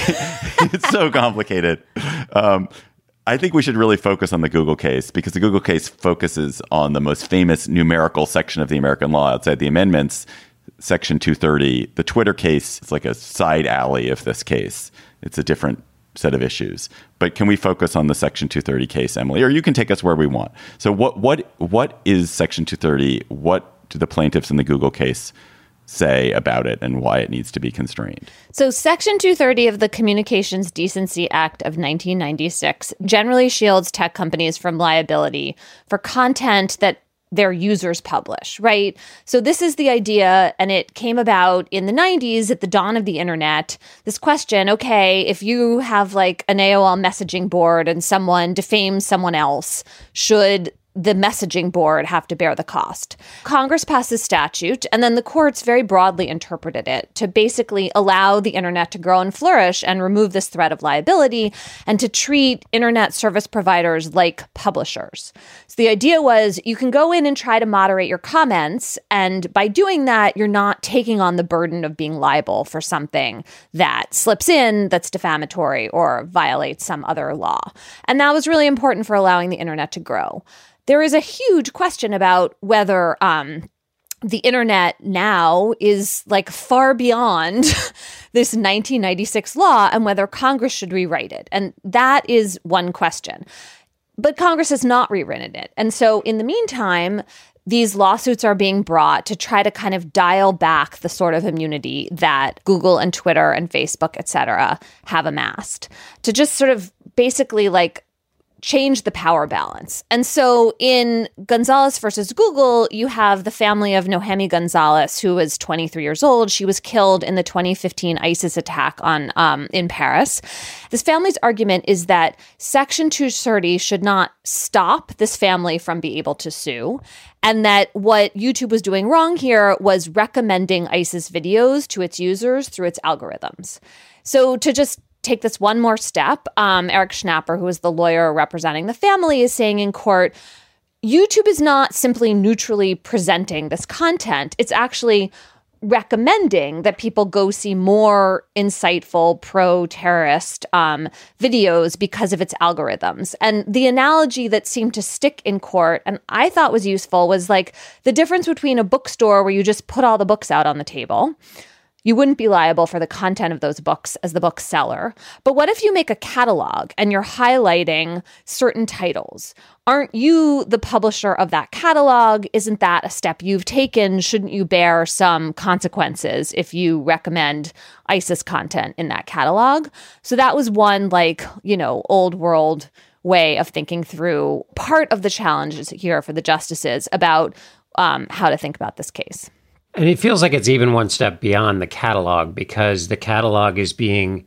It's so complicated. Um, I think we should really focus on the Google case, because the Google case focuses on the most famous numerical section of the American law outside the amendments, Section two thirty. The Twitter case is like a side alley of this case. It's a different set of issues. But can we focus on the Section two thirty case, Emily? Or you can take us where we want. So what what what is Section two thirty? What do the plaintiffs in the Google case say about it, and why it needs to be constrained? So Section two thirty of the Communications Decency Act of nineteen ninety-six generally shields tech companies from liability for content that their users publish, right? So this is the idea, and it came about in the nineties at the dawn of the internet. This question, okay, if you have like an A O L messaging board and someone defames someone else, should the messaging board have to bear the cost? Congress passed this statute, and then the courts very broadly interpreted it to basically allow the internet to grow and flourish and remove this threat of liability, and to treat internet service providers like publishers. So the idea was you can go in and try to moderate your comments, and by doing that, you're not taking on the burden of being liable for something that slips in that's defamatory or violates some other law. And that was really important for allowing the internet to grow. There is a huge question about whether um, the internet now is like far beyond this nineteen ninety-six law, and whether Congress should rewrite it. And that is one question. But Congress has not rewritten it. And so in the meantime, these lawsuits are being brought to try to kind of dial back the sort of immunity that Google and Twitter and Facebook, et cetera, have amassed, to just sort of basically like change the power balance. And so in Gonzalez versus Google, you have the family of Nohemi Gonzalez, who was twenty-three years old. She was killed in the twenty fifteen ISIS attack on um, in Paris. This family's argument is that Section two thirty should not stop this family from being able to sue, and that what YouTube was doing wrong here was recommending ISIS videos to its users through its algorithms. So to just take this one more step, um, Eric Schnapper, who is the lawyer representing the family, is saying in court, YouTube is not simply neutrally presenting this content. It's actually recommending that people go see more insightful pro-terrorist um, videos because of its algorithms. And the analogy that seemed to stick in court, and I thought was useful, was like the difference between a bookstore where you just put all the books out on the table. You wouldn't be liable for the content of those books as the bookseller. But what if you make a catalog and you're highlighting certain titles? Aren't you the publisher of that catalog? Isn't that a step you've taken? Shouldn't you bear some consequences if you recommend ISIS content in that catalog? So that was one, like, you know, old world way of thinking through part of the challenges here for the justices about um, how to think about this case. And it feels like it's even one step beyond the catalog, because the catalog is being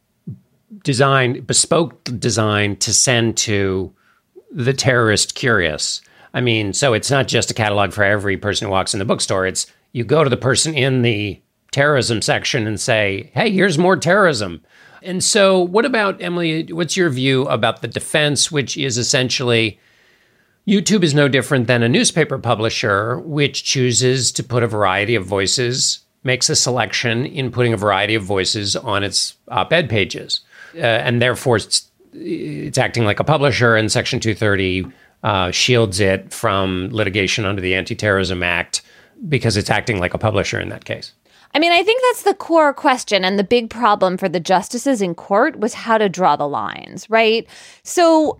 designed, bespoke designed to send to the terrorist curious. I mean, so it's not just a catalog for every person who walks in the bookstore. It's you go to the person in the terrorism section and say, hey, here's more terrorism. And so what about, Emily, what's your view about the defense, which is essentially YouTube is no different than a newspaper publisher, which chooses to put a variety of voices, makes a selection in putting a variety of voices on its op-ed pages. Uh, and therefore, it's, it's acting like a publisher, and Section two thirty uh, shields it from litigation under the Anti-Terrorism Act because it's acting like a publisher in that case. I mean, I think that's the core question. And the big problem for the justices in court was how to draw the lines, right? So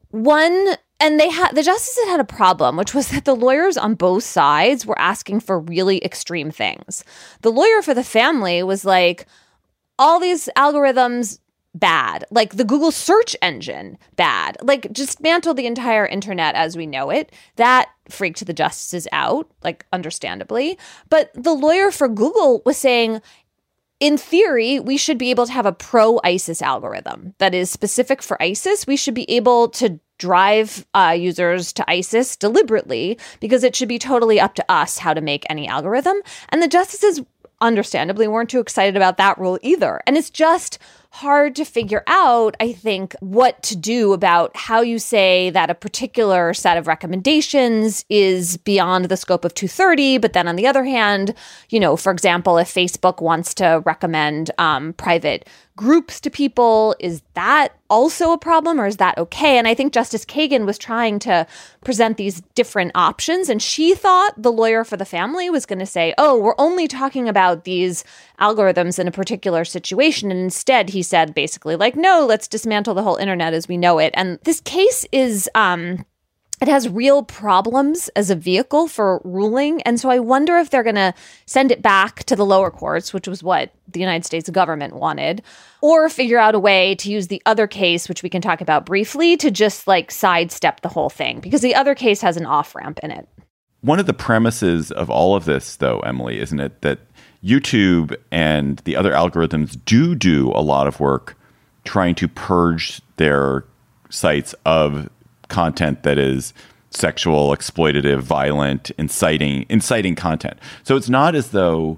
one, and they had, the justices had a problem, which was that the lawyers on both sides were asking for really extreme things. The lawyer for the family was like, all these algorithms, bad. Like the Google search engine, bad. Like dismantle the entire internet as we know it. That freaked the justices out, like understandably. But the lawyer for Google was saying, in theory, we should be able to have a pro-ISIS algorithm that is specific for ISIS. We should be able to drive uh, users to ISIS deliberately because it should be totally up to us how to make any algorithm. And the justices understandably weren't too excited about that rule either. And it's just hard to figure out, I think, what to do about how you say that a particular set of recommendations is beyond the scope of two thirty. But then on the other hand, you know, for example, if Facebook wants to recommend um, private groups to people, is that also a problem or is that okay? And I think Justice Kagan was trying to present these different options. And she thought the lawyer for the family was going to say, oh, we're only talking about these algorithms in a particular situation. And instead, he said basically like, no, let's dismantle the whole internet as we know it. And this case is, um, it has real problems as a vehicle for ruling. And so I wonder if they're going to send it back to the lower courts, which was what the United States government wanted, or figure out a way to use the other case, which we can talk about briefly, to just like sidestep the whole thing, because the other case has an off-ramp in it. One of the premises of all of this, though, Emily, isn't it, that YouTube and the other algorithms do do a lot of work trying to purge their sites of content that is sexual, exploitative, violent, inciting, inciting content. So it's not as though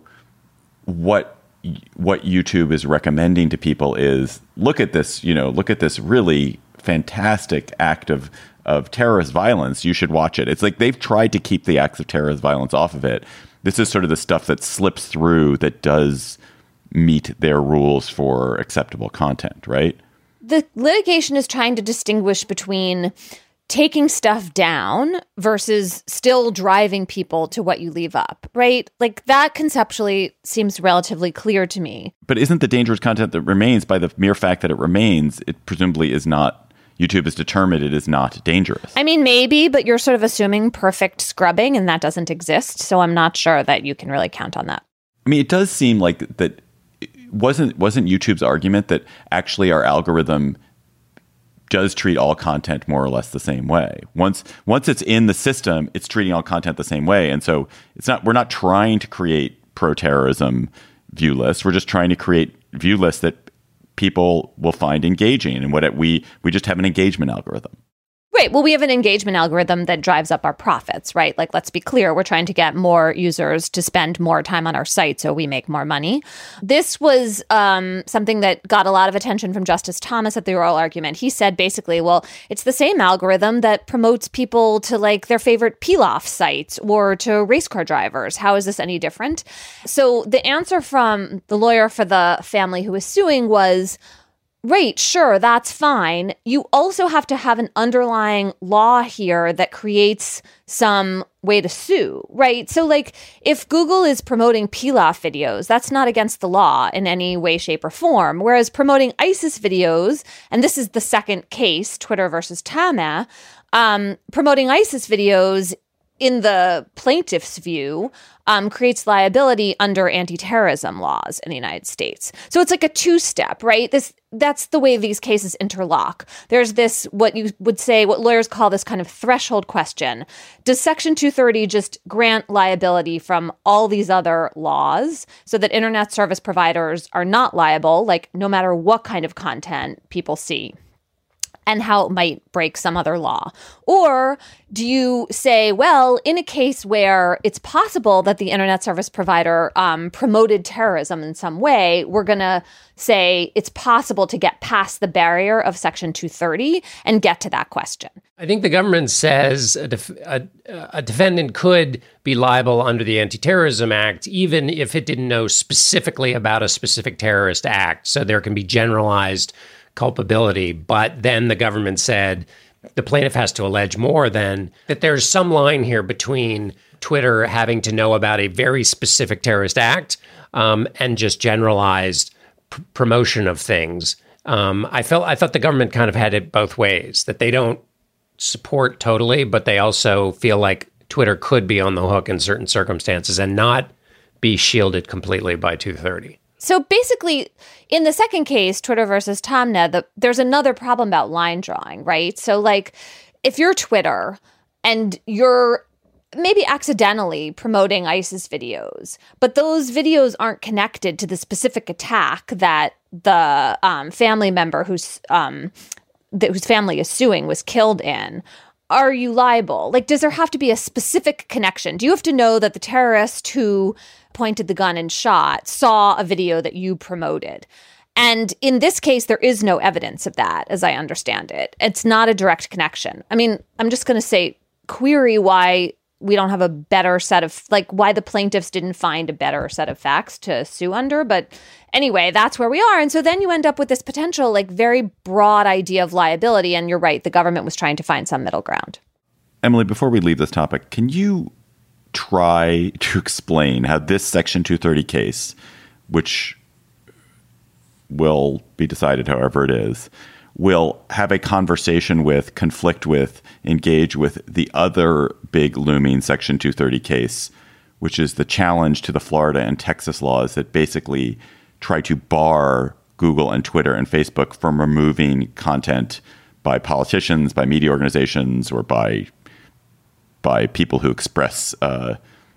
what what YouTube is recommending to people is look at this, you know, look at this really fantastic act of of terrorist violence. You should watch it. It's like they've tried to keep the acts of terrorist violence off of it. This is sort of the stuff that slips through that does meet their rules for acceptable content, right? The litigation is trying to distinguish between taking stuff down versus still driving people to what you leave up, right? Like that conceptually seems relatively clear to me. But isn't the dangerous content that remains, by the mere fact that it remains, it presumably is not, YouTube is determined it is not dangerous? I mean, maybe, but you're sort of assuming perfect scrubbing and that doesn't exist. So I'm not sure that you can really count on that. I mean, it does seem like that wasn't wasn't YouTube's argument that actually our algorithm does treat all content more or less the same way. Once once it's in the system, it's treating all content the same way. And so it's not we're not trying to create pro-terrorism view lists. We're just trying to create view lists that people will find engaging. And what it, we we just have an engagement algorithm. Right. Well, we have an engagement algorithm that drives up our profits, right? Like, let's be clear, we're trying to get more users to spend more time on our site so we make more money. This was um, something that got a lot of attention from Justice Thomas at the oral argument. He said basically, well, it's the same algorithm that promotes people to like their favorite peel-off sites or to race car drivers. How is this any different? So the answer from the lawyer for the family who was suing was, right, sure, that's fine. You also have to have an underlying law here that creates some way to sue, right? So like if Google is promoting peel-off videos, that's not against the law in any way, shape, or form. Whereas promoting ISIS videos, and this is the second case, Twitter versus Tama, um, promoting ISIS videos in the plaintiff's view, um, creates liability under anti-terrorism laws in the United States. So it's like a two-step, right? This that's the way these cases interlock. There's this, what you would say, what lawyers call this kind of threshold question. Does Section two thirty just grant liability from all these other laws so that internet service providers are not liable, like no matter what kind of content people see? and how it might break some other law? Or do you say, well, in a case where it's possible that the internet service provider um, promoted terrorism in some way, we're going to say it's possible to get past the barrier of Section two thirty and get to that question? I think the government says a, def- a, a defendant could be liable under the Anti-Terrorism Act, even if it didn't know specifically about a specific terrorist act. So there can be generalized culpability. But then the government said the plaintiff has to allege more than that there's some line here between Twitter having to know about a very specific terrorist act um, and just generalized pr- promotion of things. Um, I felt I thought the government kind of had it both ways, that they don't support totally, but they also feel like Twitter could be on the hook in certain circumstances and not be shielded completely by two thirty. So basically, in the second case, Twitter versus Taamneh, the, there's another problem about line drawing, right? So like, if you're Twitter and you're maybe accidentally promoting ISIS videos, but those videos aren't connected to the specific attack that the um, family member who's um, th- whose family is suing was killed in, are you liable? Like, does there have to be a specific connection? Do you have to know that the terrorist who pointed the gun and shot saw a video that you promoted? And in this case, there is no evidence of that, as I understand it. It's not a direct connection. I mean, I'm just going to say, query why we don't have a better set of, like, why the plaintiffs didn't find a better set of facts to sue under. But anyway, that's where we are. And so then you end up with this potential, like, very broad idea of liability. And you're right, the government was trying to find some middle ground. Emily, before we leave this topic, can you try to explain how this Section two thirty case, which will be decided however it is, will have a conversation with, conflict with, engage with the other big looming Section two thirty case, which is the challenge to the Florida and Texas laws that basically try to bar Google and Twitter and Facebook from removing content by politicians, by media organizations, or by by people who express uh,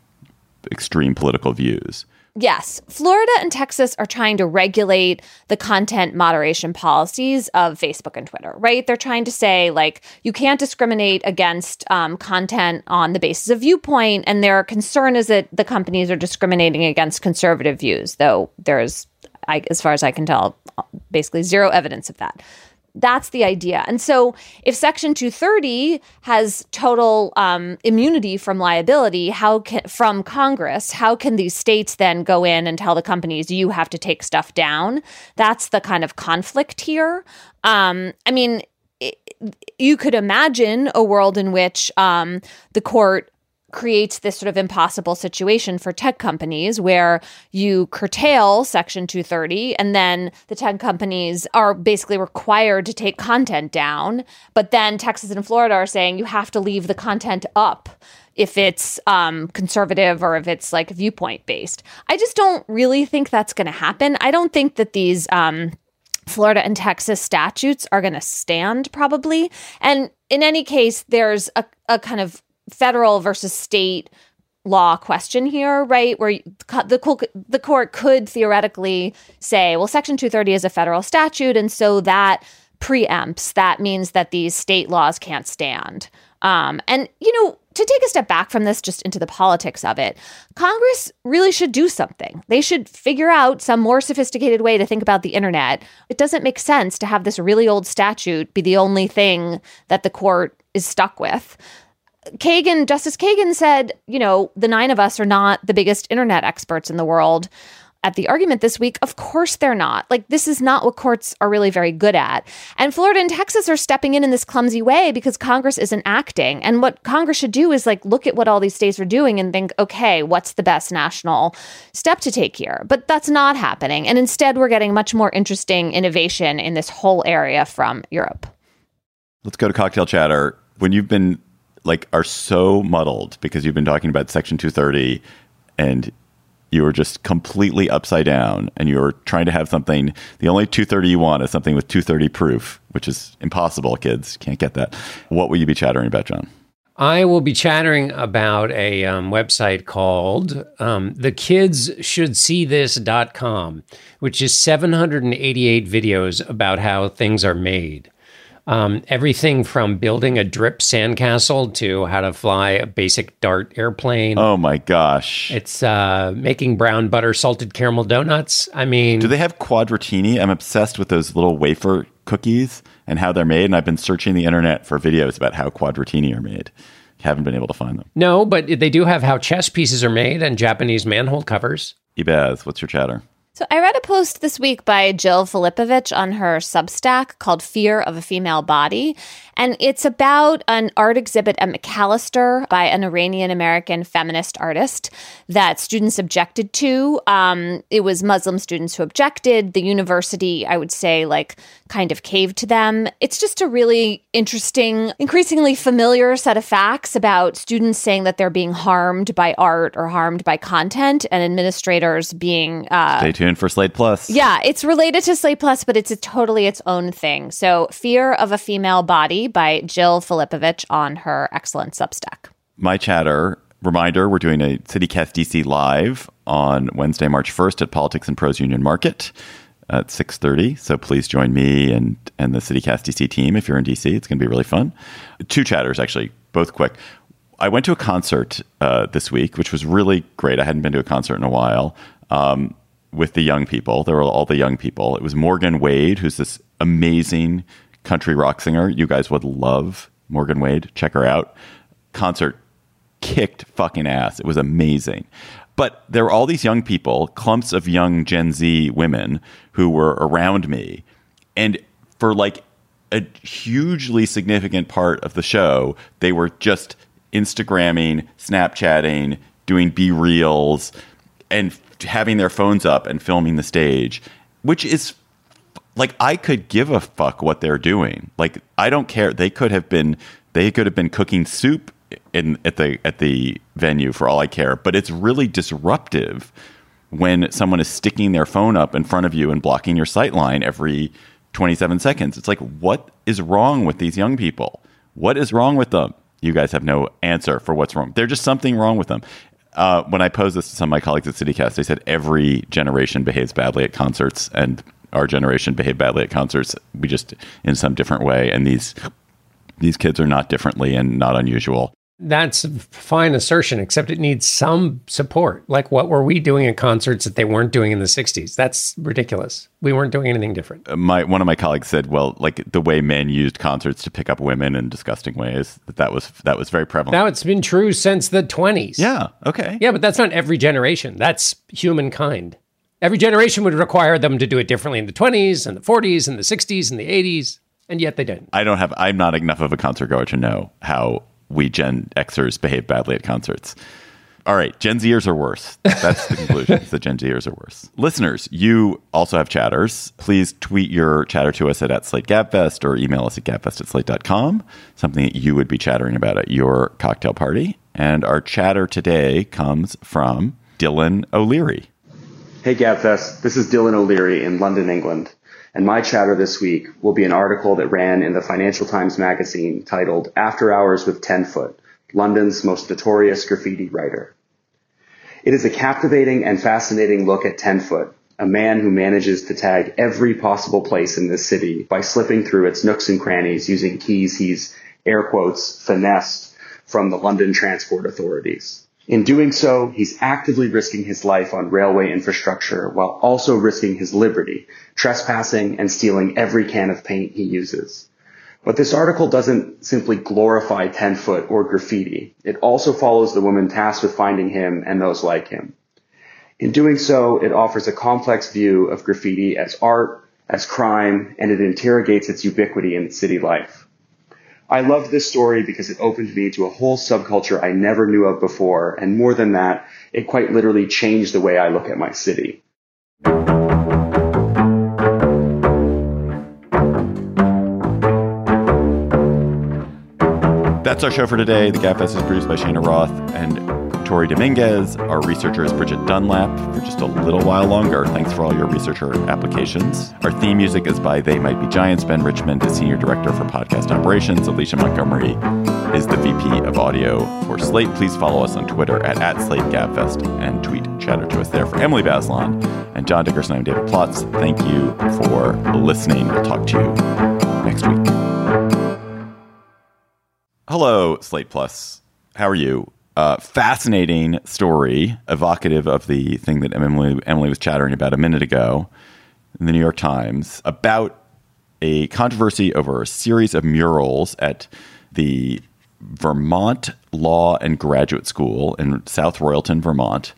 extreme political views. Yes. Florida and Texas are trying to regulate the content moderation policies of Facebook and Twitter, right? They're trying to say, like, you can't discriminate against um, content on the basis of viewpoint. And their concern is that the companies are discriminating against conservative views, though there's, I, as far as I can tell, basically zero evidence of that. That's the idea. And so if Section two thirty has total um, immunity from liability, how can, from Congress, how can these states then go in and tell the companies, you have to take stuff down? That's the kind of conflict here. Um, I mean, it, you could imagine a world in which um, the court creates this sort of impossible situation for tech companies where you curtail Section two thirty and then the tech companies are basically required to take content down. But then Texas and Florida are saying you have to leave the content up if it's um, conservative or if it's like viewpoint based. I just don't really think that's going to happen. I don't think that these um, Florida and Texas statutes are going to stand probably. And in any case, there's a, a kind of federal versus state law question here, right? Where the the court could theoretically say, well, Section two thirty is a federal statute, and so that preempts. That means that these state laws can't stand. Um, and, you know, to take a step back from this just into the politics of it, Congress really should do something. They should figure out some more sophisticated way to think about the internet. It doesn't make sense to have this really old statute be the only thing that the court is stuck with. Kagan, Justice Kagan said, you know, the nine of us are not the biggest internet experts in the world. At the argument this week, of course they're not. Like, this is not what courts are really very good at. And Florida and Texas are stepping in in this clumsy way because Congress isn't acting. And what Congress should do is, like, look at what all these states are doing and think, okay, what's the best national step to take here? But that's not happening. And instead, we're getting much more interesting innovation in this whole area from Europe. Let's go to cocktail chatter. When you've been, like, are so muddled because you've been talking about Section two thirty and you were just completely upside down and you were trying to have something, the only two thirty you want is something with two thirty proof, which is impossible, kids. Can't get that. What will you be chattering about, John? I will be chattering about a um, website called um, the kids should see this dot com, which is seven hundred eighty-eight videos about how things are made. Um, everything from building a drip sandcastle to how to fly a basic dart airplane. Oh my gosh. It's uh, making brown butter salted caramel donuts. I mean... Do they have quadratini? I'm obsessed with those little wafer cookies and how they're made. And I've been searching the internet for videos about how quadratini are made. Haven't been able to find them. No, but they do have how chess pieces are made and Japanese manhole covers. Ibaz, what's your chatter? So I read a post this week by Jill Filipovich on her Substack called Fear of a Female Body. And it's about an art exhibit at McAllister by an Iranian-American feminist artist that students objected to. Um, it was Muslim students who objected. The university, I would say, like, kind of caved to them. It's just a really interesting, increasingly familiar set of facts about students saying that they're being harmed by art or harmed by content, and administrators being... Uh, Stay tuned for Slate Plus. Yeah, it's related to Slate Plus, but it's a totally its own thing. So Fear of a Female Body by Jill Filipovich on her excellent Substack. My chatter, reminder, we're doing a CityCast D C live on Wednesday, March first at Politics and Prose Union Market at six thirty. So please join me and, and the CityCast D C team if you're in D C. It's going to be really fun. Two chatters, actually, both quick. I went to a concert uh, this week, which was really great. I hadn't been to a concert in a while. Um, with the young people. There were all the young people. It was Morgan Wade, who's this amazing country rock singer. You guys would love Morgan Wade. Check her out. Concert kicked fucking ass. It was amazing. But there were all these young people, clumps of young Gen Z women who were around me. And for like a hugely significant part of the show, they were just Instagramming, Snapchatting, doing B-reels, and having their phones up and filming the stage, which is like, I could give a fuck what they're doing. Like, I don't care. They could have been, they could have been cooking soup in at the at the venue for all I care. But it's really disruptive when someone is sticking their phone up in front of you and blocking your sight line every twenty-seven seconds. It's like, what is wrong with these young people? What is wrong with them? You guys have no answer for what's wrong. There's just something wrong with them. Uh, when I posed this to some of my colleagues at CityCast, they said every generation behaves badly at concerts, and our generation behaved badly at concerts. We just in some different way, and these these kids are not differently and not unusual. That's a fine assertion, except it needs some support. Like, what were we doing at concerts that they weren't doing in the sixties? That's ridiculous. We weren't doing anything different. Uh, my one of my colleagues said, well, like the way men used concerts to pick up women in disgusting ways, that that was that was very prevalent. Now, it's been true since the twenties. Yeah, okay. Yeah, but that's not every generation. That's humankind. Every generation would require them to do it differently in the twenties and the forties and the sixties and the eighties, and yet they didn't. I don't have, I'm not enough of a concert goer to know how we Gen Xers behave badly at concerts. All right, Gen Zers are worse. That's the conclusion. The Gen Zers are worse. Listeners, you also have chatters. Please tweet your chatter to us at, at Slate Gabfest or email us at gabfest at slate dot com. Something that you would be chattering about at your cocktail party. And our chatter today comes from Dylan O'Leary. Hey Gabfest, this is Dylan O'Leary in London, England. And my chatter this week will be an article that ran in the Financial Times magazine titled After Hours with ten foot, London's most notorious graffiti writer. It is a captivating and fascinating look at ten foot, a man who manages to tag every possible place in this city by slipping through its nooks and crannies using keys he's, air quotes, finessed from the London transport authorities. In doing so, he's actively risking his life on railway infrastructure while also risking his liberty, trespassing and stealing every can of paint he uses. But this article doesn't simply glorify ten foot or graffiti. It also follows the woman tasked with finding him and those like him. In doing so, it offers a complex view of graffiti as art, as crime, and it interrogates its ubiquity in city life. I loved this story because it opened me to a whole subculture I never knew of before, and more than that, it quite literally changed the way I look at my city. That's our show for today. The Gabfest is produced by Shana Roth and Tori Dominguez. Our researcher is Bridget Dunlap for just a little while longer. Thanks for all your researcher applications. Our theme music is by They Might Be Giants. Ben Richmond is Senior Director for Podcast Operations. Alicia Montgomery is the V P of Audio for Slate. Please follow us on Twitter at, at Slate Gabfest and tweet chatter to us there. For Emily Bazelon and John Dickerson, I'm David Plotz. Thank you for listening. We'll talk to you next week. Hello, Slate Plus. How are you? Uh, fascinating story, evocative of the thing that Emily, Emily was chattering about a minute ago in the New York Times about a controversy over a series of murals at the Vermont Law and Graduate School in South Royalton, Vermont,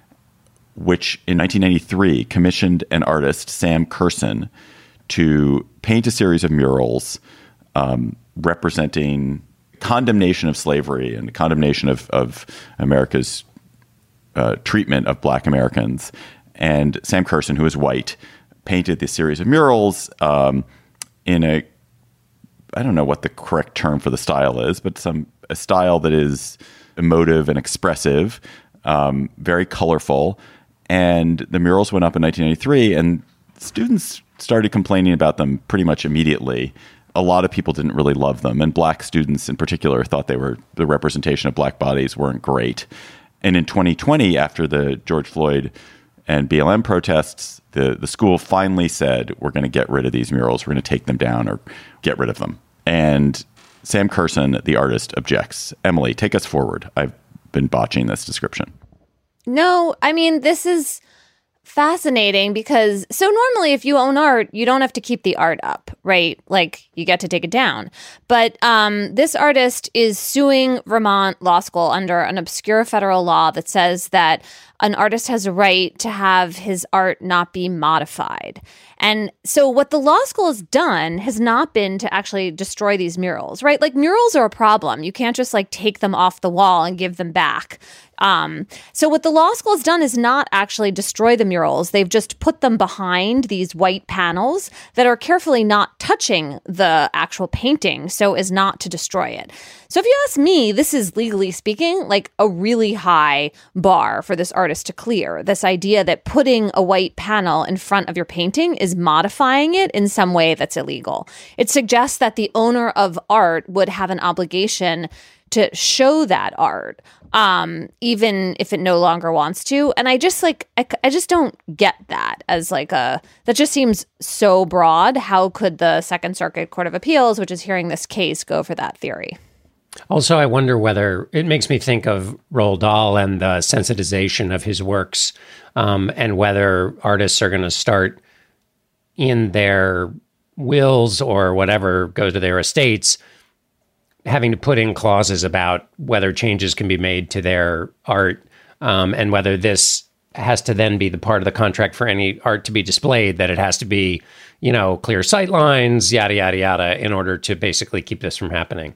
which in nineteen ninety-three commissioned an artist, Sam Kurson, to paint a series of murals um, representing condemnation of slavery and condemnation of, of America's uh, treatment of Black Americans. And Sam Kurson, who is white, painted this series of murals um, in a, I don't know what the correct term for the style is, but some a style that is emotive and expressive, um, very colorful. And the murals went up in nineteen ninety-three, and students started complaining about them pretty much immediately. A lot of people didn't really love them, and Black students in particular thought they were the representation of Black bodies weren't great. And in twenty twenty, after the George Floyd and B L M protests, the, the school finally said, we're going to get rid of these murals. We're going to take them down or get rid of them. And Sam Kurson, the artist, objects. Emily, take us forward. I've been botching this description. No, I mean, this is fascinating because so normally if you own art, you don't have to keep the art up, right? Like you get to take it down. But um, this artist is suing Vermont Law School under an obscure federal law that says that an artist has a right to have his art not be modified. And so what the law school has done has not been to actually destroy these murals, right? Like murals are a problem. You can't just like take them off the wall and give them back. Um, so what the law school has done is not actually destroy the murals. They've just put them behind these white panels that are carefully not touching the actual painting so as not to destroy it. So if you ask me, this is legally speaking like a really high bar for this artist to clear. This idea that putting a white panel in front of your painting is modifying it in some way that's illegal. It suggests that the owner of art would have an obligation to show that art, um, even if it no longer wants to. And I just like, I, I just don't get that as like a, that just seems so broad. How could the Second Circuit Court of Appeals, which is hearing this case, go for that theory? Also, I wonder whether it makes me think of Roald Dahl and the sensitization of his works, um, and whether artists are going to start in their wills or whatever go to their estates having to put in clauses about whether changes can be made to their art, um, and whether this has to then be the part of the contract for any art to be displayed, that it has to be, you know, clear sight lines, yada, yada, yada, in order to basically keep this from happening.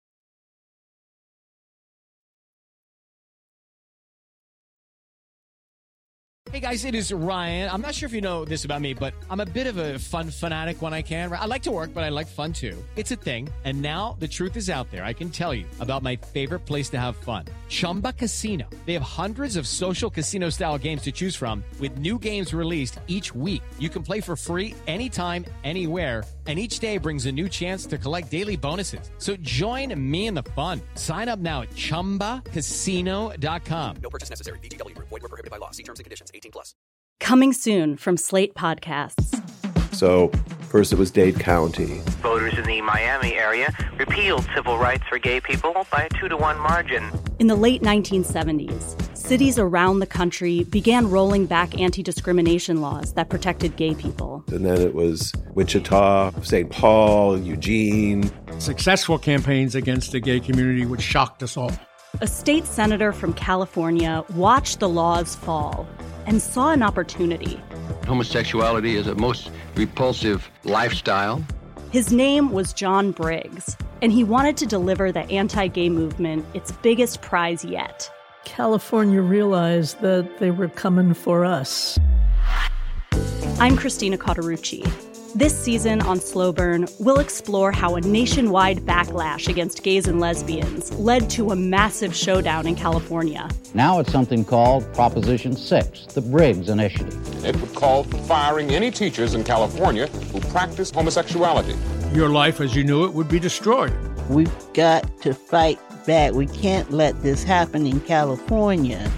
Hey guys, it is Ryan. I'm not sure if you know this about me, but I'm a bit of a fun fanatic when I can. I like to work, but I like fun too. It's a thing. And now the truth is out there. I can tell you about my favorite place to have fun. Chumba Casino. They have hundreds of social casino style games to choose from with new games released each week. You can play for free anytime, anywhere. And each day brings a new chance to collect daily bonuses. So join me in the fun. Sign up now at chumba casino dot com. No purchase necessary. V G W. Void where prohibited by law. See terms and conditions. eighteen plus. Coming soon from Slate Podcasts. So first it was Dade County. Voters in the Miami area repealed civil rights for gay people by a two to one margin. In the late nineteen seventies, cities around the country began rolling back anti-discrimination laws that protected gay people. And then it was Wichita, Saint Paul, Eugene. Successful campaigns against the gay community, which shocked us all. A state senator from California watched the laws fall and saw an opportunity. Homosexuality is a most repulsive lifestyle. His name was John Briggs, and he wanted to deliver the anti-gay movement its biggest prize yet. California realized that they were coming for us. I'm Christina Cauterucci. This season on Slow Burn, we'll explore how a nationwide backlash against gays and lesbians led to a massive showdown in California. Now it's something called Proposition six, the Briggs Initiative. It would call for firing any teachers in California who practice homosexuality. Your life as you knew it would be destroyed. We've got to fight back. We can't let this happen in California.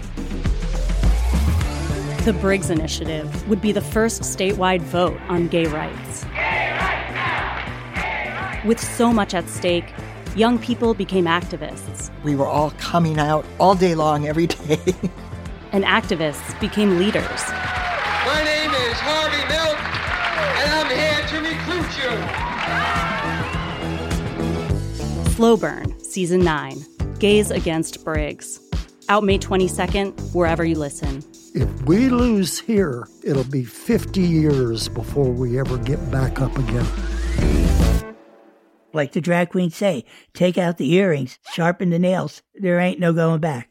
The Briggs Initiative would be the first statewide vote on gay rights. Gay rights now! Gay rights! With so much at stake, young people became activists. We were all coming out all day long, every day. And activists became leaders. My name is Harvey Milk, and I'm here to recruit you. Slow Burn, Season nine, Gays Against Briggs. Out May twenty-second, wherever you listen. If we lose here, it'll be fifty years before we ever get back up again. Like the drag queens say, take out the earrings, sharpen the nails. There ain't no going back.